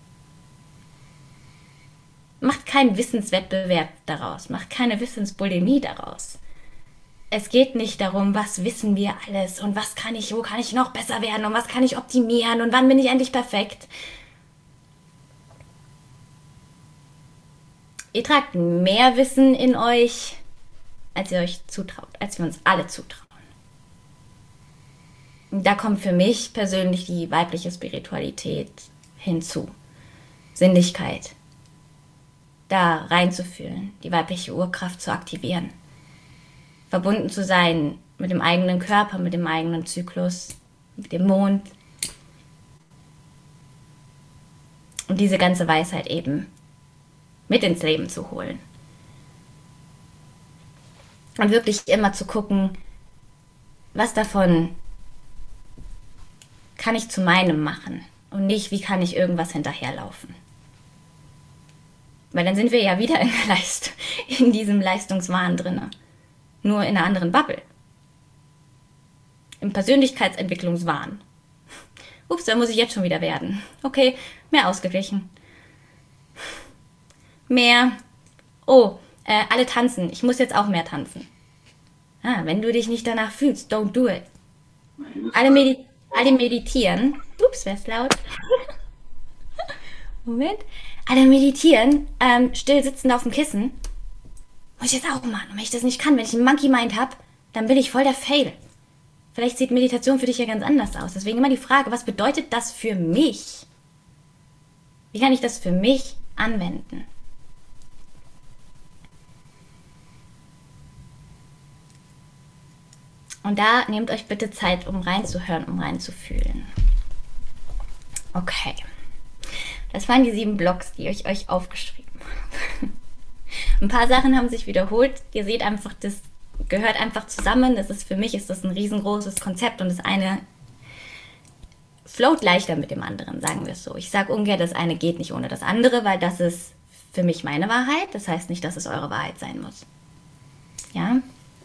Macht keinen Wissenswettbewerb daraus, macht keine Wissensbulimie daraus. Es geht nicht darum, was wissen wir alles und wo kann ich noch besser werden und was kann ich optimieren und wann bin ich endlich perfekt. Ihr tragt mehr Wissen in euch, als ihr euch zutraut, als wir uns alle zutrauen. Da kommt für mich persönlich die weibliche Spiritualität hinzu. Sinnlichkeit. Da reinzufühlen, die weibliche Urkraft zu aktivieren. Verbunden zu sein mit dem eigenen Körper, mit dem eigenen Zyklus, mit dem Mond. Und diese ganze Weisheit eben mit ins Leben zu holen. Und wirklich immer zu gucken, was davon kann ich zu meinem machen und nicht, wie kann ich irgendwas hinterherlaufen. Weil dann sind wir ja wieder in diesem Leistungswahn drin. Nur in einer anderen Bubble. Im Persönlichkeitsentwicklungswahn. Ups, da muss ich jetzt schon wieder werden. Okay, mehr ausgeglichen. Mehr, alle tanzen. Ich muss jetzt auch mehr tanzen. Wenn du dich nicht danach fühlst, don't do it. Alle meditieren. Ups, wer ist laut? Moment. Alle meditieren, still sitzend auf dem Kissen. Muss ich jetzt auch machen. Und wenn ich das nicht kann, wenn ich einen Monkey Mind habe, dann bin ich voll der Fail. Vielleicht sieht Meditation für dich ja ganz anders aus. Deswegen immer die Frage, was bedeutet das für mich? Wie kann ich das für mich anwenden? Und da nehmt euch bitte Zeit, um reinzuhören, um reinzufühlen. Okay. Das waren die 7 Blocks, die ich euch aufgeschrieben habe. Ein paar Sachen haben sich wiederholt. Ihr seht einfach, das gehört einfach zusammen. Für mich ist das ein riesengroßes Konzept und das eine float leichter mit dem anderen, sagen wir es so. Ich sage ungern, das eine geht nicht ohne das andere, weil das ist für mich meine Wahrheit. Das heißt nicht, dass es eure Wahrheit sein muss. Ja?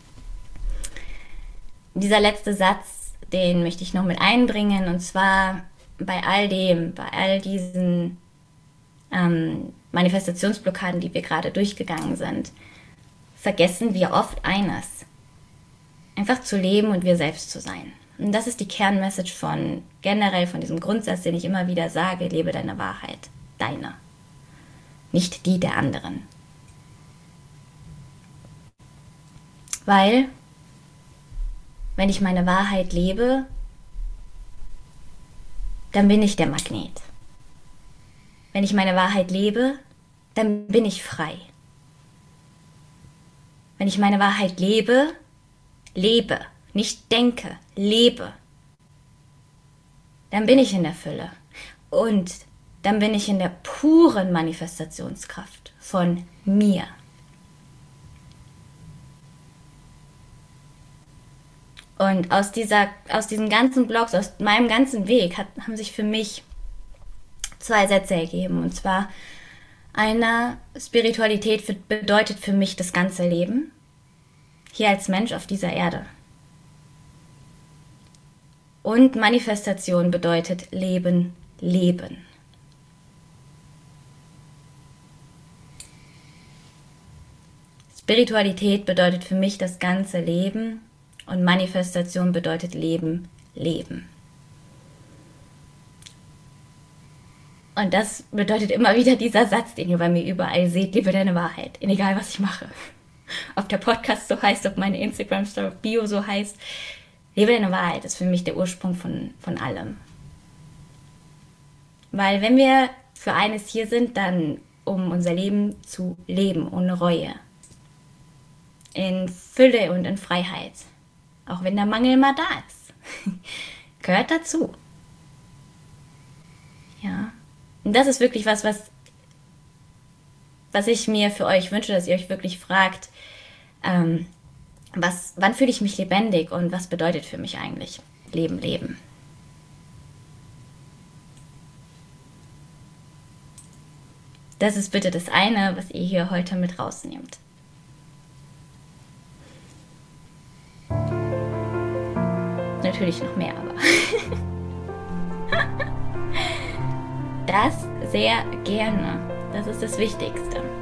Dieser letzte Satz, den möchte ich noch mit einbringen, und zwar bei all diesen Manifestationsblockaden, die wir gerade durchgegangen sind, vergessen wir oft eines: einfach zu leben und wir selbst zu sein. Und das ist die Kernmessage generell von diesem Grundsatz, den ich immer wieder sage: lebe deine Wahrheit, deine, nicht die der anderen. Weil, wenn ich meine Wahrheit lebe, dann bin ich der Magnet. Wenn ich meine Wahrheit lebe, dann bin ich frei. Wenn ich meine Wahrheit lebe, nicht denke, lebe, dann bin ich in der Fülle. Und dann bin ich in der puren Manifestationskraft von mir. Und aus diesen ganzen Blogs, aus meinem ganzen Weg haben sich für mich 2 Sätze ergeben. Und zwar einer: Spiritualität bedeutet für mich das ganze Leben, hier als Mensch auf dieser Erde. Und Manifestation bedeutet Leben, leben. Spiritualität bedeutet für mich das ganze Leben und Manifestation bedeutet Leben, leben. Und das bedeutet immer wieder dieser Satz, den ihr bei mir überall seht: Lebe deine Wahrheit, egal was ich mache. Ob der Podcast so heißt, ob meine Instagram-Bio so heißt. Lebe deine Wahrheit ist für mich der Ursprung von allem. Weil wenn wir für eines hier sind, dann um unser Leben zu leben, ohne Reue. In Fülle und in Freiheit. Auch wenn der Mangel mal da ist. Gehört dazu. Ja. Und das ist wirklich was ich mir für euch wünsche, dass ihr euch wirklich fragt, wann fühle ich mich lebendig und was bedeutet für mich eigentlich Leben? Das ist bitte das eine, was ihr hier heute mit rausnehmt. Natürlich noch mehr, aber das sehr gerne. Das ist das Wichtigste.